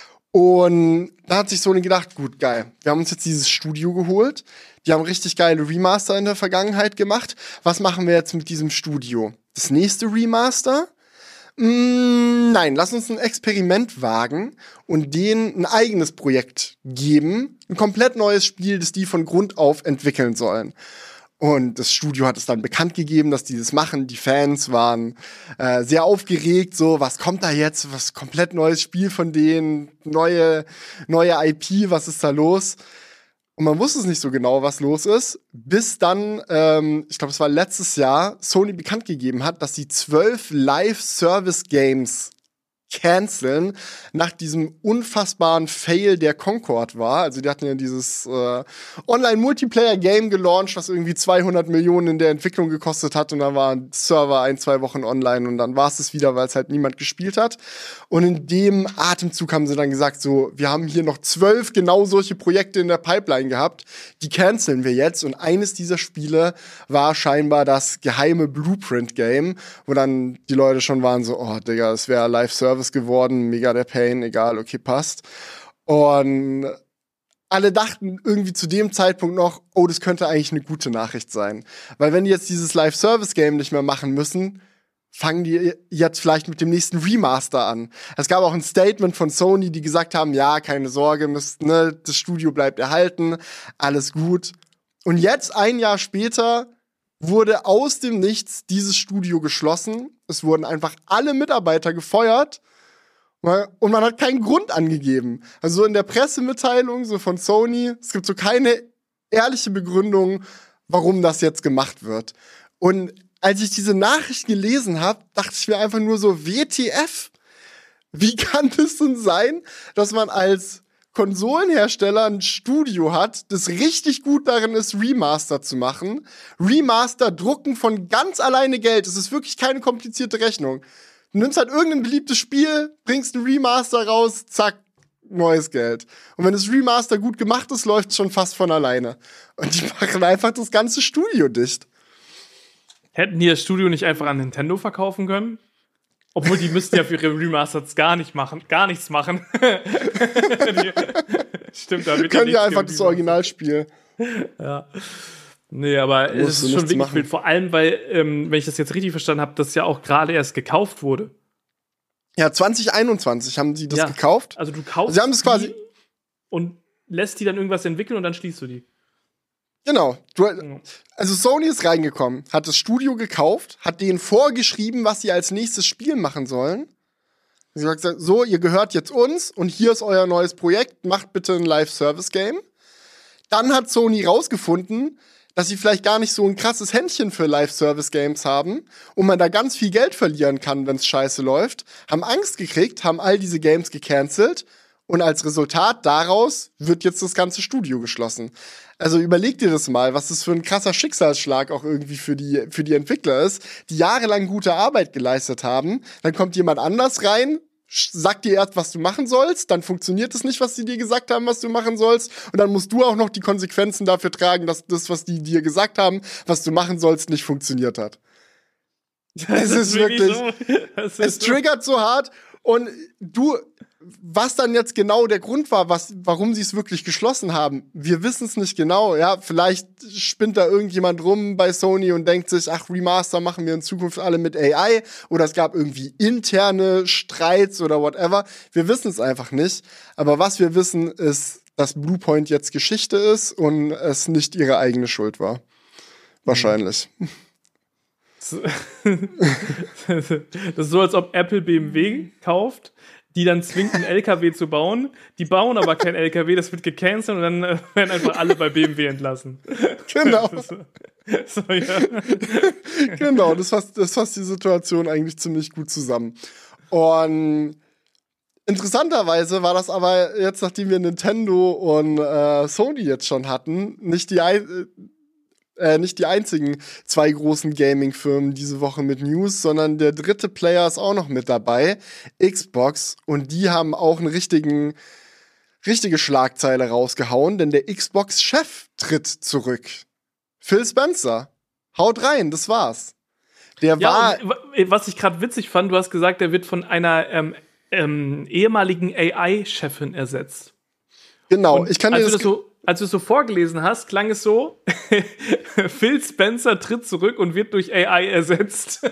Und da hat sich Sony gedacht, gut, geil, wir haben uns jetzt dieses Studio geholt, die haben richtig geile Remaster in der Vergangenheit gemacht. Was machen wir jetzt mit diesem Studio? Das nächste Remaster? Mm, nein, lass uns ein Experiment wagen und denen ein eigenes Projekt geben. Ein komplett neues Spiel, das die von Grund auf entwickeln sollen. Und das Studio hat es dann bekannt gegeben, dass die das machen. Die Fans waren äh, sehr aufgeregt, so, was kommt da jetzt? Was komplett neues Spiel von denen? Neue, neue I P, was ist da los? Und man wusste es nicht so genau, was los ist, bis dann, ähm, ich glaube, es war letztes Jahr, Sony bekannt gegeben hat, dass sie zwölf Live-Service-Games canceln nach diesem unfassbaren Fail der Concord war. Also die hatten ja dieses äh, Online-Multiplayer-Game gelauncht, was irgendwie zweihundert Millionen in der Entwicklung gekostet hat und dann war ein Server ein, zwei Wochen online und dann war es es wieder, weil es halt niemand gespielt hat. Und in dem Atemzug haben sie dann gesagt, so, wir haben hier noch zwölf genau solche Projekte in der Pipeline gehabt, die canceln wir jetzt und eines dieser Spiele war scheinbar das geheime Blueprint-Game, wo dann die Leute schon waren so, oh Digga, das wäre Live-Service geworden, mega der Pain, egal, okay, passt. Und alle dachten irgendwie zu dem Zeitpunkt noch, oh, das könnte eigentlich eine gute Nachricht sein. Weil wenn die jetzt dieses Live-Service-Game nicht mehr machen müssen, fangen die jetzt vielleicht mit dem nächsten Remaster an. Es gab auch ein Statement von Sony, die gesagt haben, ja, keine Sorge, müsst, ne, das Studio bleibt erhalten, alles gut. Und jetzt, ein Jahr später, wurde aus dem Nichts dieses Studio geschlossen. Es wurden einfach alle Mitarbeiter gefeuert. Und man hat keinen Grund angegeben. Also so in der Pressemitteilung so von Sony, es gibt so keine ehrliche Begründung, warum das jetzt gemacht wird. Und als ich diese Nachricht gelesen habe, dachte ich mir einfach nur so, W T F? Wie kann das denn sein, dass man als Konsolenhersteller ein Studio hat, das richtig gut darin ist, Remaster zu machen? Remaster drucken von ganz alleine Geld. Es ist wirklich keine komplizierte Rechnung. Du nimmst halt irgendein beliebtes Spiel, bringst ein Remaster raus, zack, neues Geld. Und wenn das Remaster gut gemacht ist, läuft es schon fast von alleine. Und die machen einfach das ganze Studio dicht. Hätten die das Studio nicht einfach an Nintendo verkaufen können? Obwohl, die müssten ja für ihre Remasters gar nicht machen, gar nichts machen. Stimmt, da wird können ja ja einfach das Originalspiel. Ja. Nee, aber es ist schon wirklich machen. wild. Vor allem, weil, ähm, wenn ich das jetzt richtig verstanden habe, das ja auch gerade erst gekauft wurde. Ja, zwanzig einundzwanzig haben die das ja. gekauft. Also du kaufst Sie haben das quasi und lässt die dann irgendwas entwickeln und dann schließt du die. Genau. Du, also Sony ist reingekommen, hat das Studio gekauft, hat denen vorgeschrieben, was sie als nächstes Spiel machen sollen. Sie hat gesagt, so, ihr gehört jetzt uns und hier ist euer neues Projekt, macht bitte ein Live-Service-Game. Dann hat Sony rausgefunden, dass sie vielleicht gar nicht so ein krasses Händchen für Live-Service-Games haben und man da ganz viel Geld verlieren kann, wenn es scheiße läuft, haben Angst gekriegt, haben all diese Games gecancelt und als Resultat daraus wird jetzt das ganze Studio geschlossen. Also überleg dir das mal, was das für ein krasser Schicksalsschlag auch irgendwie für die, für die Entwickler ist, die jahrelang gute Arbeit geleistet haben. Dann kommt jemand anders rein, sagt dir erst, was du machen sollst, dann funktioniert es nicht, was die dir gesagt haben, was du machen sollst, und dann musst du auch noch die Konsequenzen dafür tragen, dass das, was die dir gesagt haben, was du machen sollst, nicht funktioniert hat. Es ist wirklich, so. es triggert so hart. Und du, was dann jetzt genau der Grund war, was, warum sie es wirklich geschlossen haben, wir wissen es nicht genau. Ja, vielleicht spinnt da irgendjemand rum bei Sony und denkt sich, ach, Remaster machen wir in Zukunft alle mit A I. Oder es gab irgendwie interne Streits oder whatever. Wir wissen es einfach nicht. Aber was wir wissen, ist, dass Bluepoint jetzt Geschichte ist und es nicht ihre eigene Schuld war. Wahrscheinlich. Das ist so, als ob Apple B M W kauft, die dann zwingt, einen L K W zu bauen. Die bauen aber keinen L K W, das wird gecancelt und dann äh, werden einfach alle bei B M W entlassen. Genau. So, so, ja. Genau, das fasst, das fasst die Situation eigentlich ziemlich gut zusammen. Und interessanterweise war das aber jetzt, nachdem wir Nintendo und äh, Sony jetzt schon hatten, nicht die ein Äh, nicht die einzigen zwei großen Gaming-Firmen diese Woche mit News, sondern der dritte Player ist auch noch mit dabei, Xbox. Und die haben auch eine richtigen, richtige Schlagzeile rausgehauen, denn der Xbox-Chef tritt zurück. Phil Spencer. Haut rein, das war's. Der ja, war. Was ich gerade witzig fand, du hast gesagt, der wird von einer ähm, ähm, ehemaligen A I-Chefin ersetzt. Genau, Und ich kann dir als das. Du das so Als du es so vorgelesen hast, klang es so, Phil Spencer tritt zurück und wird durch A I ersetzt.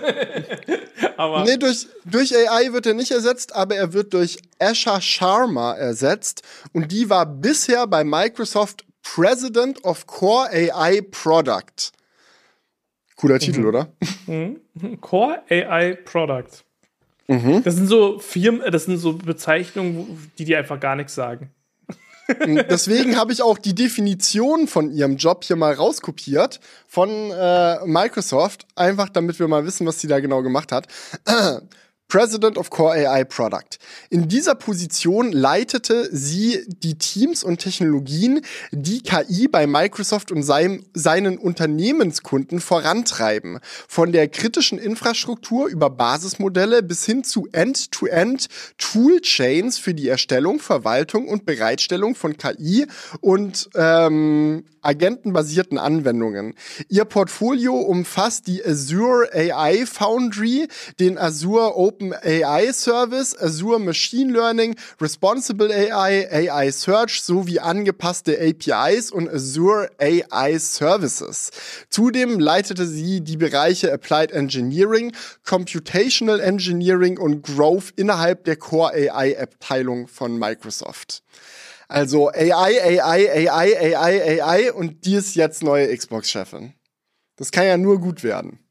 aber nee, durch, durch A I wird er nicht ersetzt, aber er wird durch Asha Sharma ersetzt. Und die war bisher bei Microsoft President of Core A I Product. Cooler mhm. Titel, oder? Mhm. Core A I Product. Mhm. Das sind so Firmen, das sind so Bezeichnungen, die dir einfach gar nichts sagen. Deswegen habe ich auch die Definition von ihrem Job hier mal rauskopiert von äh, Microsoft, einfach damit wir mal wissen, was sie da genau gemacht hat. President of Core A I Product. In dieser Position leitete sie die Teams und Technologien, die K I bei Microsoft und seinem, seinen Unternehmenskunden vorantreiben. Von der kritischen Infrastruktur über Basismodelle bis hin zu End-to-End Toolchains für die Erstellung, Verwaltung und Bereitstellung von K I und ähm, agentenbasierten Anwendungen. Ihr Portfolio umfasst die Azure A I Foundry, den Azure Open A I Service, Azure Machine Learning, Responsible A I, A I Search sowie angepasste A P Is und Azure A I Services. Zudem leitete sie die Bereiche Applied Engineering, Computational Engineering und Growth innerhalb der Core A I-Abteilung von Microsoft. Also A I, A I, A I, A I, A I und die ist jetzt neue Xbox-Chefin. Das kann ja nur gut werden.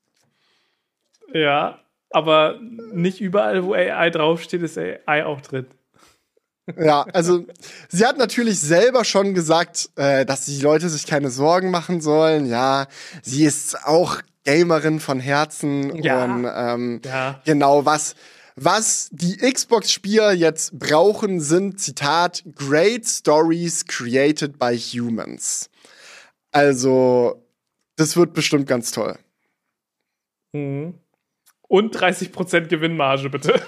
Ja, aber nicht überall, wo A I draufsteht, ist A I auch drin. Ja, also sie hat natürlich selber schon gesagt, äh, dass die Leute sich keine Sorgen machen sollen. Ja, sie ist auch Gamerin von Herzen. Ja. Und ähm, ja. genau, was... Was die Xbox-Spieler jetzt brauchen, sind, Zitat, great stories created by humans. Also, das wird bestimmt ganz toll. Mhm. Und dreißig Prozent Gewinnmarge, bitte.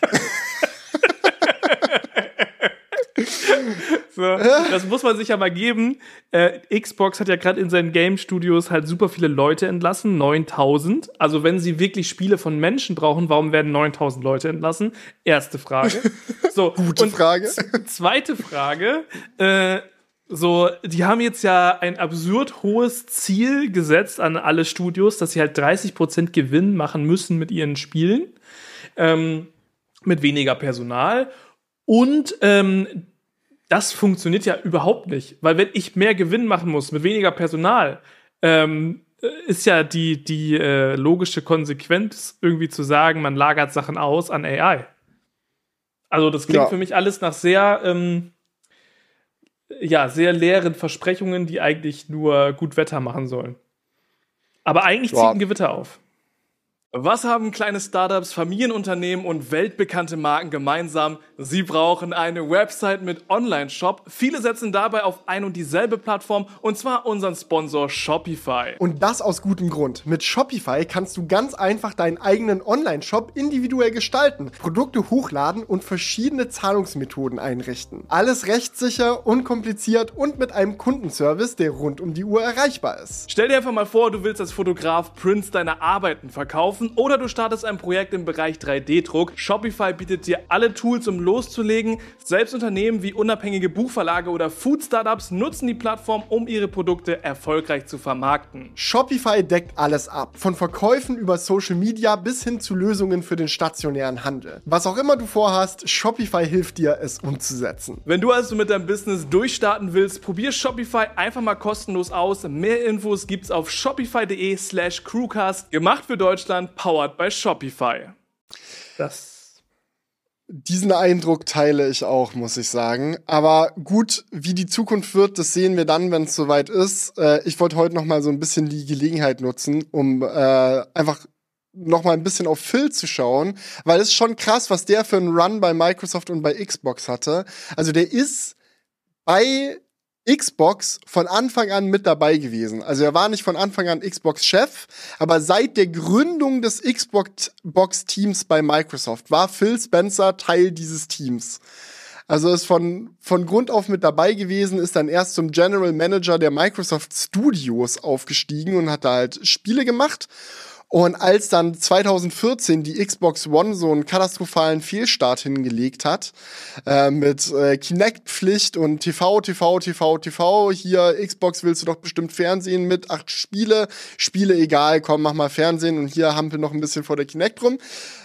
So, das muss man sich ja mal geben. Äh, Xbox hat ja gerade in seinen Game-Studios halt super viele Leute entlassen, neuntausend. Also wenn sie wirklich Spiele von Menschen brauchen, warum werden neuntausend Leute entlassen? Erste Frage. So, Gute und Frage. Zweite Frage. Äh, so, die haben jetzt ja ein absurd hohes Ziel gesetzt an alle Studios, dass sie halt dreißig Prozent Gewinn machen müssen mit ihren Spielen. Ähm, mit weniger Personal. Und ähm, das funktioniert ja überhaupt nicht, weil wenn ich mehr Gewinn machen muss mit weniger Personal, ähm, ist ja die, die äh, logische Konsequenz irgendwie zu sagen, man lagert Sachen aus an A I. Also das klingt ja. für mich alles nach sehr, ähm, ja, sehr leeren Versprechungen, die eigentlich nur gut Wetter machen sollen. Aber eigentlich ja. zieht ein Gewitter auf. Was haben kleine Startups, Familienunternehmen und weltbekannte Marken gemeinsam? Sie brauchen eine Website mit Online-Shop. Viele setzen dabei auf ein und dieselbe Plattform, und zwar unseren Sponsor Shopify. Und das aus gutem Grund. Mit Shopify kannst du ganz einfach deinen eigenen Online-Shop individuell gestalten, Produkte hochladen und verschiedene Zahlungsmethoden einrichten. Alles rechtssicher, unkompliziert und mit einem Kundenservice, der rund um die Uhr erreichbar ist. Stell dir einfach mal vor, du willst als Fotograf Prints deiner Arbeiten verkaufen. lassen oder du startest ein Projekt im Bereich drei D-Druck. Shopify bietet dir alle Tools, um loszulegen. Selbst Unternehmen wie unabhängige Buchverlage oder Food-Startups nutzen die Plattform, um ihre Produkte erfolgreich zu vermarkten. Shopify deckt alles ab. Von Verkäufen über Social Media bis hin zu Lösungen für den stationären Handel. Was auch immer du vorhast, Shopify hilft dir, es umzusetzen. Wenn du also mit deinem Business durchstarten willst, probier Shopify einfach mal kostenlos aus. Mehr Infos gibt's auf shopify.de slash crewcast. Gemacht für Deutschland, powered by Shopify. Das Diesen Eindruck teile ich auch, muss ich sagen. Aber gut, wie die Zukunft wird, das sehen wir dann, wenn es soweit ist. Äh, ich wollte heute noch mal so ein bisschen die Gelegenheit nutzen, um äh, einfach noch mal ein bisschen auf Phil zu schauen, weil es ist schon krass, was der für einen Run bei Microsoft und bei Xbox hatte. Also der ist bei Xbox von Anfang an mit dabei gewesen. Also er war nicht von Anfang an Xbox-Chef, aber seit der Gründung des Xbox-Teams bei Microsoft war Phil Spencer Teil dieses Teams. Also ist von, von Grund auf mit dabei gewesen, ist dann erst zum General Manager der Microsoft Studios aufgestiegen und hat da halt Spiele gemacht. Und als dann zwanzig vierzehn die Xbox One so einen katastrophalen Fehlstart hingelegt hat, äh, mit äh, Kinect-Pflicht und T V, T V, T V, T V, hier Xbox willst du doch bestimmt Fernsehen mit, acht Spiele, Spiele egal, komm, mach mal Fernsehen und hier hampel noch ein bisschen vor der Kinect rum.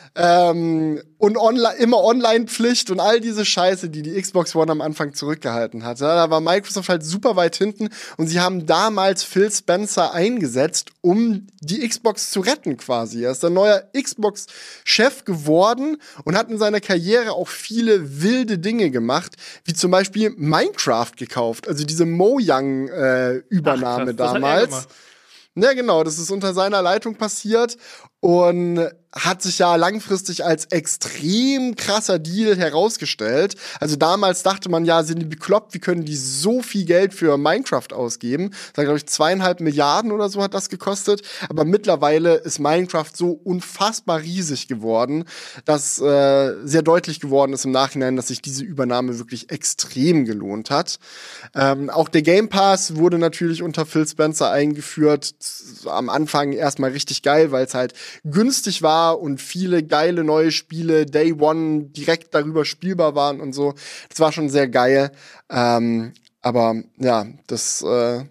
Ähm, und online, immer Online-Pflicht und all diese Scheiße, die die Xbox One am Anfang zurückgehalten hat. Ja, da war Microsoft halt super weit hinten und sie haben damals Phil Spencer eingesetzt, um die Xbox zu retten quasi. Er ist ein neuer Xbox-Chef geworden und hat in seiner Karriere auch viele wilde Dinge gemacht, wie zum Beispiel Minecraft gekauft, also diese Mojang-Übernahme äh, damals. Ja, genau, das ist unter seiner Leitung passiert und hat sich ja langfristig als extrem krasser Deal herausgestellt. Also damals dachte man ja, sind die bekloppt, wie können die so viel Geld für Minecraft ausgeben? Da glaube ich zweieinhalb Milliarden oder so hat das gekostet. Aber mittlerweile ist Minecraft so unfassbar riesig geworden, dass äh, sehr deutlich geworden ist im Nachhinein, dass sich diese Übernahme wirklich extrem gelohnt hat. Ähm, auch der Game Pass wurde natürlich unter Phil Spencer eingeführt. Am Anfang erstmal richtig geil, weil es halt günstig war und viele geile neue Spiele Day One direkt darüber spielbar waren und so. Das war schon sehr geil. Ähm, aber ja, das äh,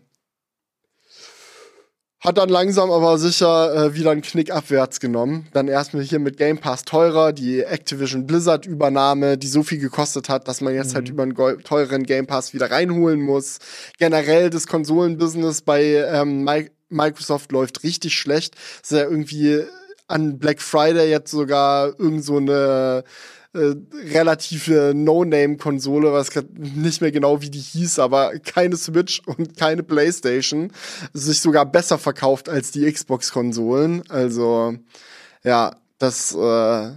hat dann langsam aber sicher äh, wieder einen Knick abwärts genommen. Dann erstmal hier mit Game Pass teurer, die Activision Blizzard Übernahme, die so viel gekostet hat, dass man jetzt mhm. halt über einen teuren Game Pass wieder reinholen muss. Generell das Konsolenbusiness bei ähm, Microsoft läuft richtig schlecht. Das ist ja irgendwie an Black Friday jetzt sogar irgend so eine äh, relative No-Name-Konsole, was grad nicht mehr genau wie die hieß, aber keine Switch und keine PlayStation, sich sogar besser verkauft als die Xbox-Konsolen. Also ja, das äh,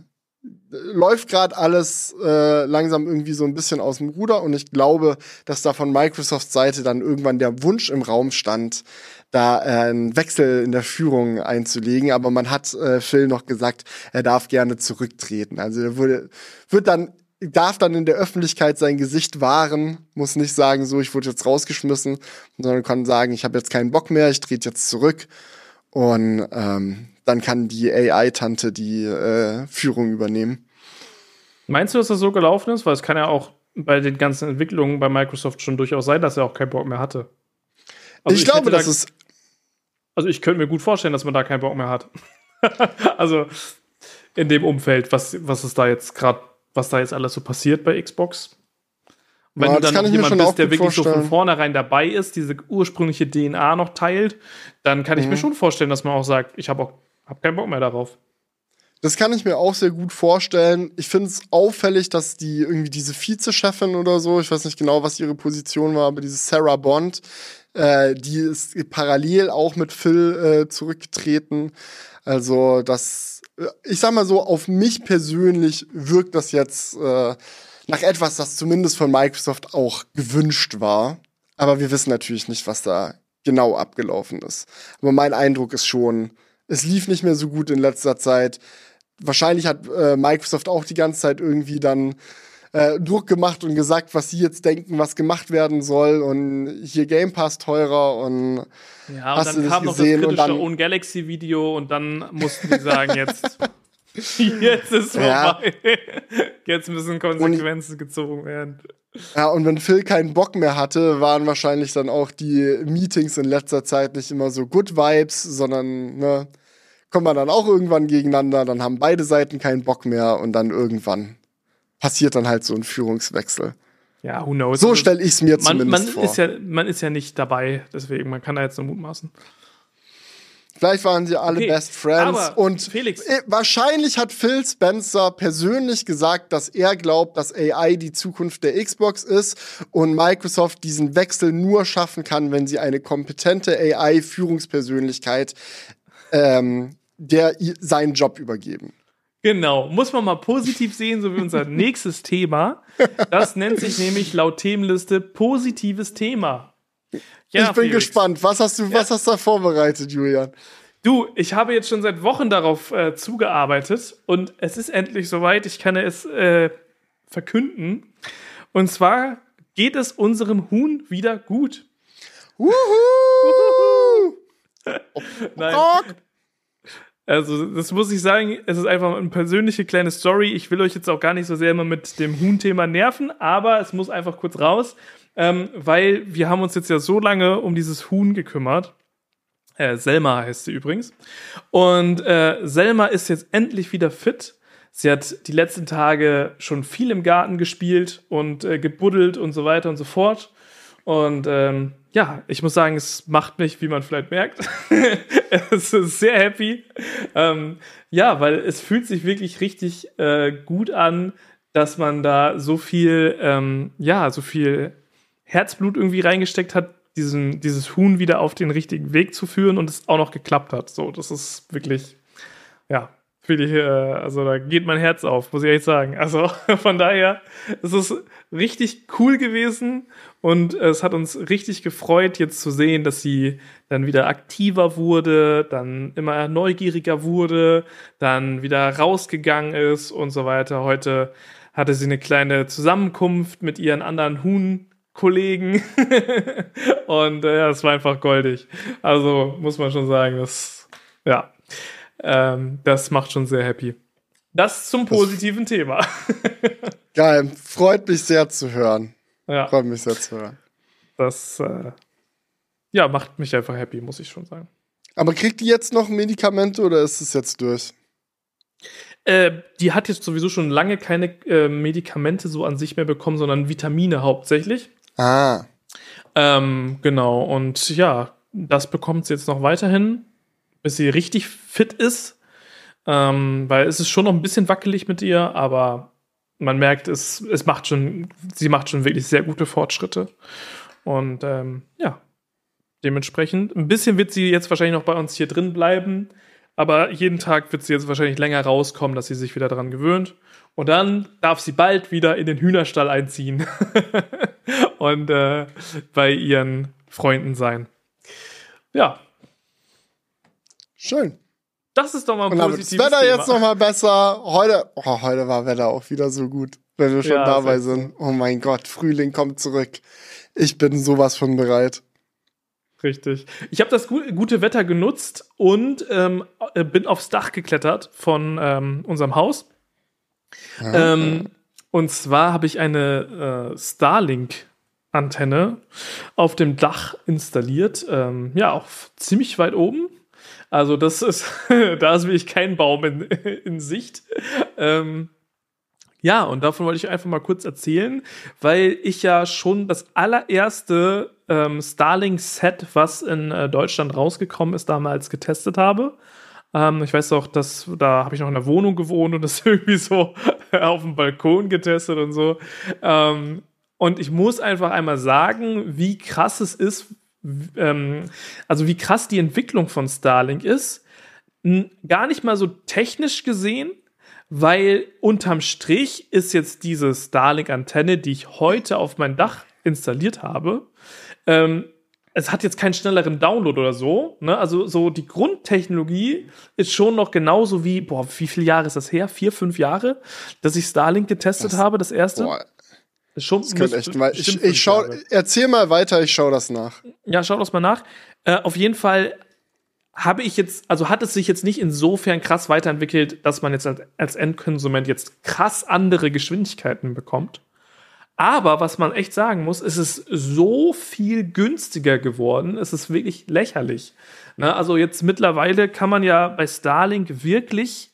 läuft gerade alles äh, langsam irgendwie so ein bisschen aus dem Ruder und ich glaube, dass da von Microsofts Seite dann irgendwann der Wunsch im Raum stand, da äh, einen Wechsel in der Führung einzulegen, aber man hat äh, Phil noch gesagt, er darf gerne zurücktreten. Also er wurde, wird dann, darf dann in der Öffentlichkeit sein Gesicht wahren, muss nicht sagen, so, ich wurde jetzt rausgeschmissen, sondern kann sagen, ich habe jetzt keinen Bock mehr, ich trete jetzt zurück und ähm, dann kann die A I-Tante die äh, Führung übernehmen. Meinst du, dass das so gelaufen ist? Weil es kann ja auch bei den ganzen Entwicklungen bei Microsoft schon durchaus sein, dass er auch keinen Bock mehr hatte. Also ich, ich glaube, das da, ist Also ich könnte mir gut vorstellen, dass man da keinen Bock mehr hat. Also in dem Umfeld, was, was ist da jetzt gerade, was da jetzt alles so passiert bei Xbox. Wenn ja, du dann noch jemand bist, der wirklich vorstellen. so von vornherein dabei ist, diese ursprüngliche D N A noch teilt, dann kann ich mhm. mir schon vorstellen, dass man auch sagt, ich habe auch hab keinen Bock mehr darauf. Das kann ich mir auch sehr gut vorstellen. Ich finde es auffällig, dass die irgendwie diese Vizechefin oder so, ich weiß nicht genau, was ihre Position war, aber diese Sarah Bond, äh, die ist parallel auch mit Phil äh, zurückgetreten. Also das, ich sag mal so, auf mich persönlich wirkt das jetzt äh, nach etwas, das zumindest von Microsoft auch gewünscht war. Aber wir wissen natürlich nicht, was da genau abgelaufen ist. Aber mein Eindruck ist schon, es lief nicht mehr so gut in letzter Zeit. Wahrscheinlich hat äh, Microsoft auch die ganze Zeit irgendwie dann äh, Druck gemacht und gesagt, was sie jetzt denken, was gemacht werden soll und hier Game Pass teurer und ja, und dann kam noch das kritische Own Galaxy Video und dann mussten die sagen, jetzt, jetzt ist vorbei. Ja. Jetzt müssen Konsequenzen gezogen werden. Ja, und wenn Phil keinen Bock mehr hatte, waren wahrscheinlich dann auch die Meetings in letzter Zeit nicht immer so Good Vibes, sondern, ne, kommen wir dann auch irgendwann gegeneinander, dann haben beide Seiten keinen Bock mehr und dann irgendwann passiert dann halt so ein Führungswechsel. Ja, who knows. So stelle ich es mir man, zumindest man vor. Ist ja, man ist ja nicht dabei, deswegen, man kann da jetzt nur mutmaßen. Vielleicht waren sie alle okay, Best Friends. Aber und Felix. Äh, wahrscheinlich hat Phil Spencer persönlich gesagt, dass er glaubt, dass A I die Zukunft der Xbox ist und Microsoft diesen Wechsel nur schaffen kann, wenn sie eine kompetente A I-Führungspersönlichkeit ähm, der seinen Job übergeben. Genau, muss man mal positiv sehen, so wie unser nächstes Thema. Das nennt sich nämlich laut Themenliste positives Thema. Ja, ich bin Felix. gespannt. Was hast du, ja. was hast du da vorbereitet, Julian? Du, ich habe jetzt schon seit Wochen darauf äh, zugearbeitet und es ist endlich soweit. Ich kann es äh, verkünden. Und zwar geht es unserem Huhn wieder gut. Wuhu! Nein. Also, das muss ich sagen, es ist einfach eine persönliche kleine Story. Ich will euch jetzt auch gar nicht so sehr immer mit dem Huhn-Thema nerven, aber es muss einfach kurz raus. Ähm, weil wir haben uns jetzt ja so lange um dieses Huhn gekümmert. Äh, Selma heißt sie übrigens. Und äh, Selma ist jetzt endlich wieder fit. Sie hat die letzten Tage schon viel im Garten gespielt und äh, gebuddelt und so weiter und so fort. Und ähm, ja, ich muss sagen, es macht mich, wie man vielleicht merkt, es ist sehr happy. Ähm, ja, weil es fühlt sich wirklich richtig äh, gut an, dass man da so viel, ähm, ja, so viel Herzblut irgendwie reingesteckt hat, diesen, dieses Huhn wieder auf den richtigen Weg zu führen und es auch noch geklappt hat. So, das ist wirklich, ja, finde ich, äh, also da geht mein Herz auf, muss ich ehrlich sagen. Also von daher, es ist richtig cool gewesen und es hat uns richtig gefreut, jetzt zu sehen, dass sie dann wieder aktiver wurde, dann immer neugieriger wurde, dann wieder rausgegangen ist und so weiter. Heute hatte sie eine kleine Zusammenkunft mit ihren anderen Huhn Kollegen und äh, ja, es war einfach goldig. Also muss man schon sagen, das ja, ähm, das macht schon sehr happy. Das zum positiven das Thema. Geil, freut mich sehr zu hören. Ja. Freut mich sehr zu hören. Das äh, ja, macht mich einfach happy, muss ich schon sagen. Aber kriegt die jetzt noch Medikamente oder ist es jetzt durch? Äh, die hat jetzt sowieso schon lange keine äh, Medikamente so an sich mehr bekommen, sondern Vitamine hauptsächlich. Ah. Ähm, genau, und ja, das bekommt sie jetzt noch weiterhin, bis sie richtig fit ist. Ähm, weil es ist schon noch ein bisschen wackelig mit ihr, aber man merkt, es, es macht schon, sie macht schon wirklich sehr gute Fortschritte. Und ähm, ja, dementsprechend, ein bisschen wird sie jetzt wahrscheinlich noch bei uns hier drin bleiben, aber jeden Tag wird sie jetzt wahrscheinlich länger rauskommen, dass sie sich wieder daran gewöhnt. Und dann darf sie bald wieder in den Hühnerstall einziehen und äh, bei ihren Freunden sein. Ja. Schön. Das ist doch mal ein und positives Thema. Das Wetter Thema. Jetzt noch mal besser. Heute, oh, heute war Wetter auch wieder so gut, wenn wir schon ja, dabei sind. Oh mein Gott, Frühling kommt zurück. Ich bin sowas von bereit. Richtig. Ich habe das gu- gute Wetter genutzt und ähm, bin aufs Dach geklettert von ähm, unserem Haus. Ah. Ähm, und zwar habe ich eine äh, Starlink-Antenne auf dem Dach installiert. Ähm, ja, auch ziemlich weit oben. Also das ist, da ist wirklich kein Baum in, in Sicht. Ähm, ja, und davon wollte ich einfach mal kurz erzählen, weil ich ja schon das allererste ähm, Starlink-Set, was in äh, Deutschland rausgekommen ist, damals getestet habe. Ähm, ich weiß auch, dass da habe ich noch in der Wohnung gewohnt und das irgendwie so auf dem Balkon getestet und so. Ähm, und ich muss einfach einmal sagen, wie krass es ist, ähm, also wie krass die Entwicklung von Starlink ist. N- gar nicht mal so technisch gesehen, weil unterm Strich ist jetzt diese Starlink-Antenne, die ich heute auf mein Dach installiert habe, ähm, es hat jetzt keinen schnelleren Download oder so, ne? Also so die Grundtechnologie ist schon noch genauso wie, boah, wie viele Jahre ist das her? Vier, fünf Jahre, dass ich Starlink getestet das, habe, das erste. Boah, schon, das könnte echt mal. Ich, ich schau, erzähl mal weiter, ich schau das nach. Ja, schau das mal nach. Äh, auf jeden Fall habe ich jetzt, also hat es sich jetzt nicht insofern krass weiterentwickelt, dass man jetzt als, als Endkonsument jetzt krass andere Geschwindigkeiten bekommt. Aber was man echt sagen muss, es ist so viel günstiger geworden. Es ist wirklich lächerlich. Ne? Also jetzt mittlerweile kann man ja bei Starlink wirklich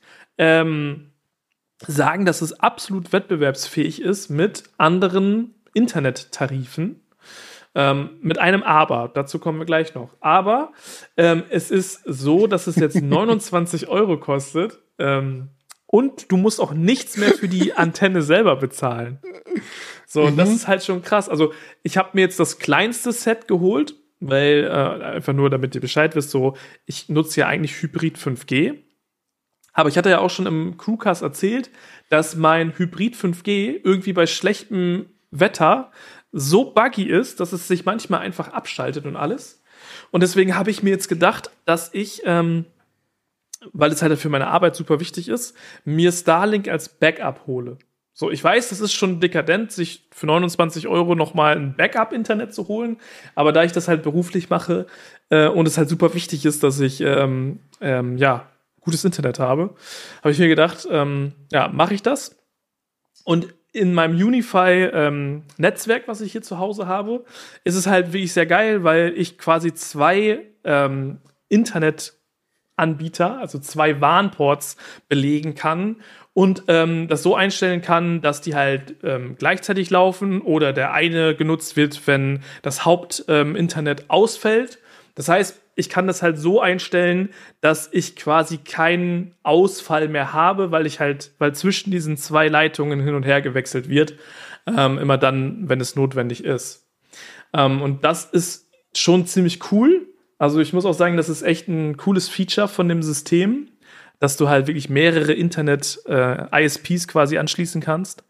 ähm, sagen, dass es absolut wettbewerbsfähig ist mit anderen Internettarifen. Ähm, mit einem Aber. Dazu kommen wir gleich noch. Aber ähm, es ist so, dass es jetzt neunundzwanzig Euro kostet. Ähm, und du musst auch nichts mehr für die Antenne selber bezahlen. So, und mhm. das ist halt schon krass. Also, ich habe mir jetzt das kleinste Set geholt, weil, äh, einfach nur, damit ihr Bescheid wisst, so, ich nutze ja eigentlich Hybrid fünf G. Aber ich hatte ja auch schon im Crewcast erzählt, dass mein Hybrid fünf G irgendwie bei schlechtem Wetter so buggy ist, dass es sich manchmal einfach abschaltet und alles. Und deswegen habe ich mir jetzt gedacht, dass ich, ähm, weil es halt für meine Arbeit super wichtig ist, mir Starlink als Backup hole. So, ich weiß, das ist schon dekadent, sich für neunundzwanzig Euro nochmal ein Backup-Internet zu holen, aber da ich das halt beruflich mache äh, und es halt super wichtig ist, dass ich ähm, ähm, ja, gutes Internet habe, habe ich mir gedacht, ähm, ja, mache ich das. Und in meinem Unify-Netzwerk, ähm, was ich hier zu Hause habe, ist es halt wirklich sehr geil, weil ich quasi zwei ähm, Internet Anbieter, also zwei WAN-Ports belegen kann und ähm, das so einstellen kann, dass die halt ähm, gleichzeitig laufen oder der eine genutzt wird, wenn das Hauptinternet ähm, ausfällt. Das heißt, ich kann das halt so einstellen, dass ich quasi keinen Ausfall mehr habe, weil ich halt, weil zwischen diesen zwei Leitungen hin und her gewechselt wird, ähm, immer dann, wenn es notwendig ist. Ähm, und das ist schon ziemlich cool. Also ich muss auch sagen, das ist echt ein cooles Feature von dem System, dass du halt wirklich mehrere Internet-I S Ps quasi anschließen kannst.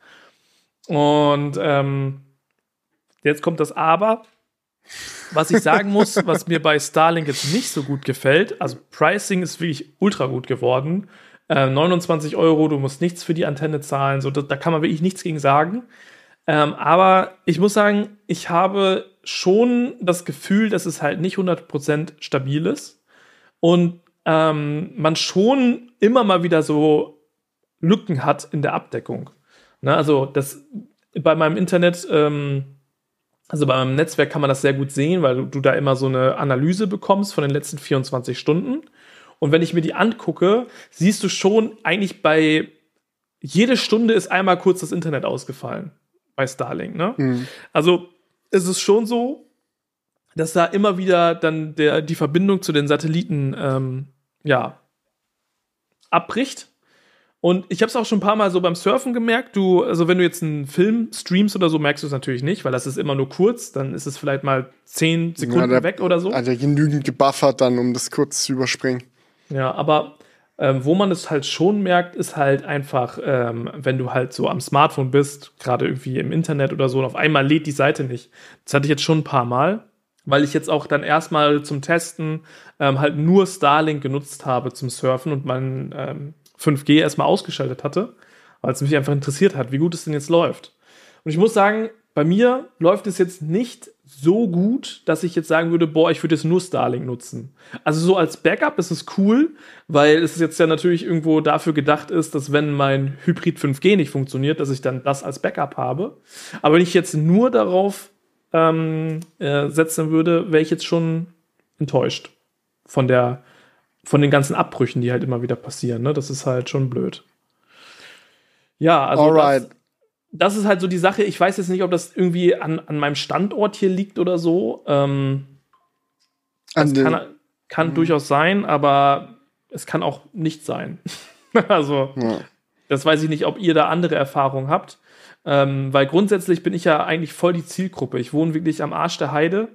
Und ähm, jetzt kommt das Aber. Was ich sagen muss, was mir bei Starlink jetzt nicht so gut gefällt, also Pricing ist wirklich ultra gut geworden. Äh, neunundzwanzig Euro, du musst nichts für die Antenne zahlen, so, da, da kann man wirklich nichts gegen sagen. Ähm, aber ich muss sagen, ich habe schon das Gefühl, dass es halt nicht hundert Prozent stabil ist und ähm, man schon immer mal wieder so Lücken hat in der Abdeckung. Ne, also das bei meinem Internet, ähm, also bei meinem Netzwerk kann man das sehr gut sehen, weil du, du da immer so eine Analyse bekommst von den letzten vierundzwanzig Stunden. Und wenn ich mir die angucke, siehst du schon eigentlich bei jede Stunde ist einmal kurz das Internet ausgefallen. Bei Starlink, ne? Mhm. Also es ist schon so, dass da immer wieder dann der, die Verbindung zu den Satelliten ähm, ja, abbricht. Und ich habe es auch schon ein paar Mal so beim Surfen gemerkt. Du, also wenn du jetzt einen Film streamst oder so, merkst du es natürlich nicht, weil das ist immer nur kurz. Dann ist es vielleicht mal zehn Sekunden ja, der, weg oder so. Hat er genügend gebuffert dann, um das kurz zu überspringen. Ja, aber Ähm, wo man es halt schon merkt, ist halt einfach, ähm, wenn du halt so am Smartphone bist, gerade irgendwie im Internet oder so, und auf einmal lädt die Seite nicht. Das hatte ich jetzt schon ein paar Mal, weil ich jetzt auch dann erstmal zum Testen ähm, halt nur Starlink genutzt habe zum Surfen und mein ähm, fünf G erstmal ausgeschaltet hatte, weil es mich einfach interessiert hat, wie gut es denn jetzt läuft. Und ich muss sagen, bei mir läuft es jetzt nicht so gut, dass ich jetzt sagen würde, boah, ich würde jetzt nur Starlink nutzen. Also so als Backup ist es cool, weil es jetzt ja natürlich irgendwo dafür gedacht ist, dass wenn mein Hybrid fünf G nicht funktioniert, dass ich dann das als Backup habe. Aber wenn ich jetzt nur darauf ähm, äh, setzen würde, wäre ich jetzt schon enttäuscht von der, von den ganzen Abbrüchen, die halt immer wieder passieren. Ne? Das ist halt schon blöd. Ja, also Alright. Das, das ist halt so die Sache. Ich weiß jetzt nicht, ob das irgendwie an, an meinem Standort hier liegt oder so. Ähm, das kann, kann mhm. durchaus sein, aber es kann auch nicht sein. Also, ja. Das weiß ich nicht, ob ihr da andere Erfahrungen habt. Ähm, weil grundsätzlich bin ich ja eigentlich voll die Zielgruppe. Ich wohne wirklich am Arsch der Heide.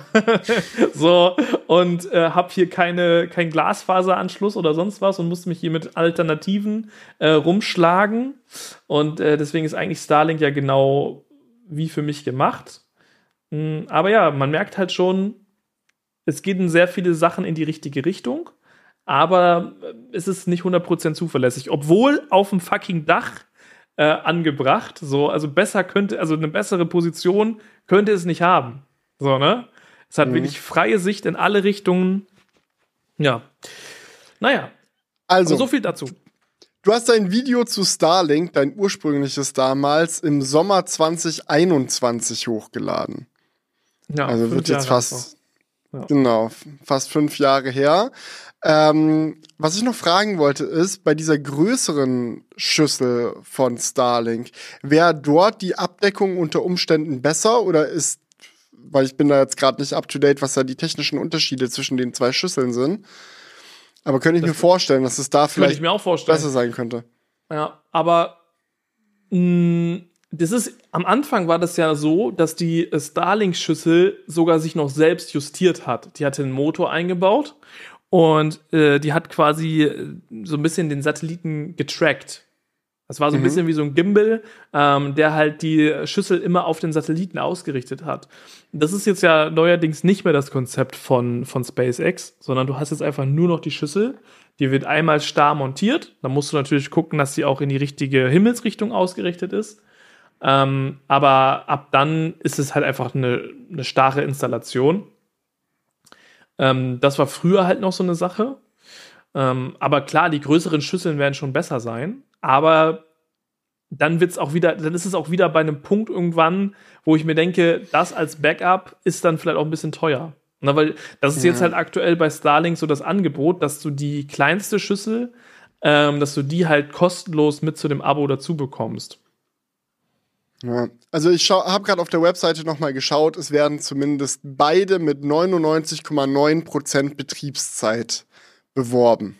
So, und äh, habe hier keine, kein Glasfaseranschluss oder sonst was und musste mich hier mit Alternativen äh, rumschlagen. Und äh, deswegen ist eigentlich Starlink ja genau wie für mich gemacht. Mhm, aber ja, man merkt halt schon, es gehen sehr viele Sachen in die richtige Richtung, aber es ist nicht hundert Prozent zuverlässig. Obwohl auf dem fucking Dach äh, angebracht, so, also besser könnte, also eine bessere Position könnte es nicht haben. So, ne? Es hat mhm. wirklich freie Sicht in alle Richtungen. Ja. Naja. Also, aber so viel dazu. Du hast dein Video zu Starlink, dein ursprüngliches damals, im Sommer zwanzig einundzwanzig hochgeladen. Ja, also wird jetzt Jahre fast, ja. genau, fast fünf Jahre her. Ähm, was ich noch fragen wollte ist, bei dieser größeren Schüssel von Starlink, wäre dort die Abdeckung unter Umständen besser oder ist, weil ich bin da jetzt gerade nicht up to date, was da die technischen Unterschiede zwischen den zwei Schüsseln sind. Aber könnte ich das mir vorstellen, dass es da vielleicht ich mir auch vorstellen. besser sein könnte. Ja, aber mh, das ist, am Anfang war das ja so, dass die Starlink-Schüssel sogar sich noch selbst justiert hat. Die hatte einen Motor eingebaut und äh, die hat quasi so ein bisschen den Satelliten getrackt. Das war so ein mhm. bisschen wie so ein Gimbal, ähm, der halt die Schüssel immer auf den Satelliten ausgerichtet hat. Das ist jetzt ja neuerdings nicht mehr das Konzept von, von SpaceX, sondern du hast jetzt einfach nur noch die Schüssel. Die wird einmal starr montiert. Dann musst du natürlich gucken, dass sie auch in die richtige Himmelsrichtung ausgerichtet ist. Ähm, aber ab dann ist es halt einfach eine, eine starre Installation. Ähm, das war früher halt noch so eine Sache. Ähm, aber klar, die größeren Schüsseln werden schon besser sein. Aber dann wird's auch wieder, dann ist es auch wieder bei einem Punkt irgendwann, wo ich mir denke, das als Backup ist dann vielleicht auch ein bisschen teuer. Na, weil das ist ja. jetzt halt aktuell bei Starlink so das Angebot, dass du die kleinste Schüssel, ähm, dass du die halt kostenlos mit zu dem Abo dazu bekommst. Ja, also ich habe gerade auf der Webseite nochmal geschaut, es werden zumindest beide mit neunundneunzig Komma neun Prozent Betriebszeit beworben.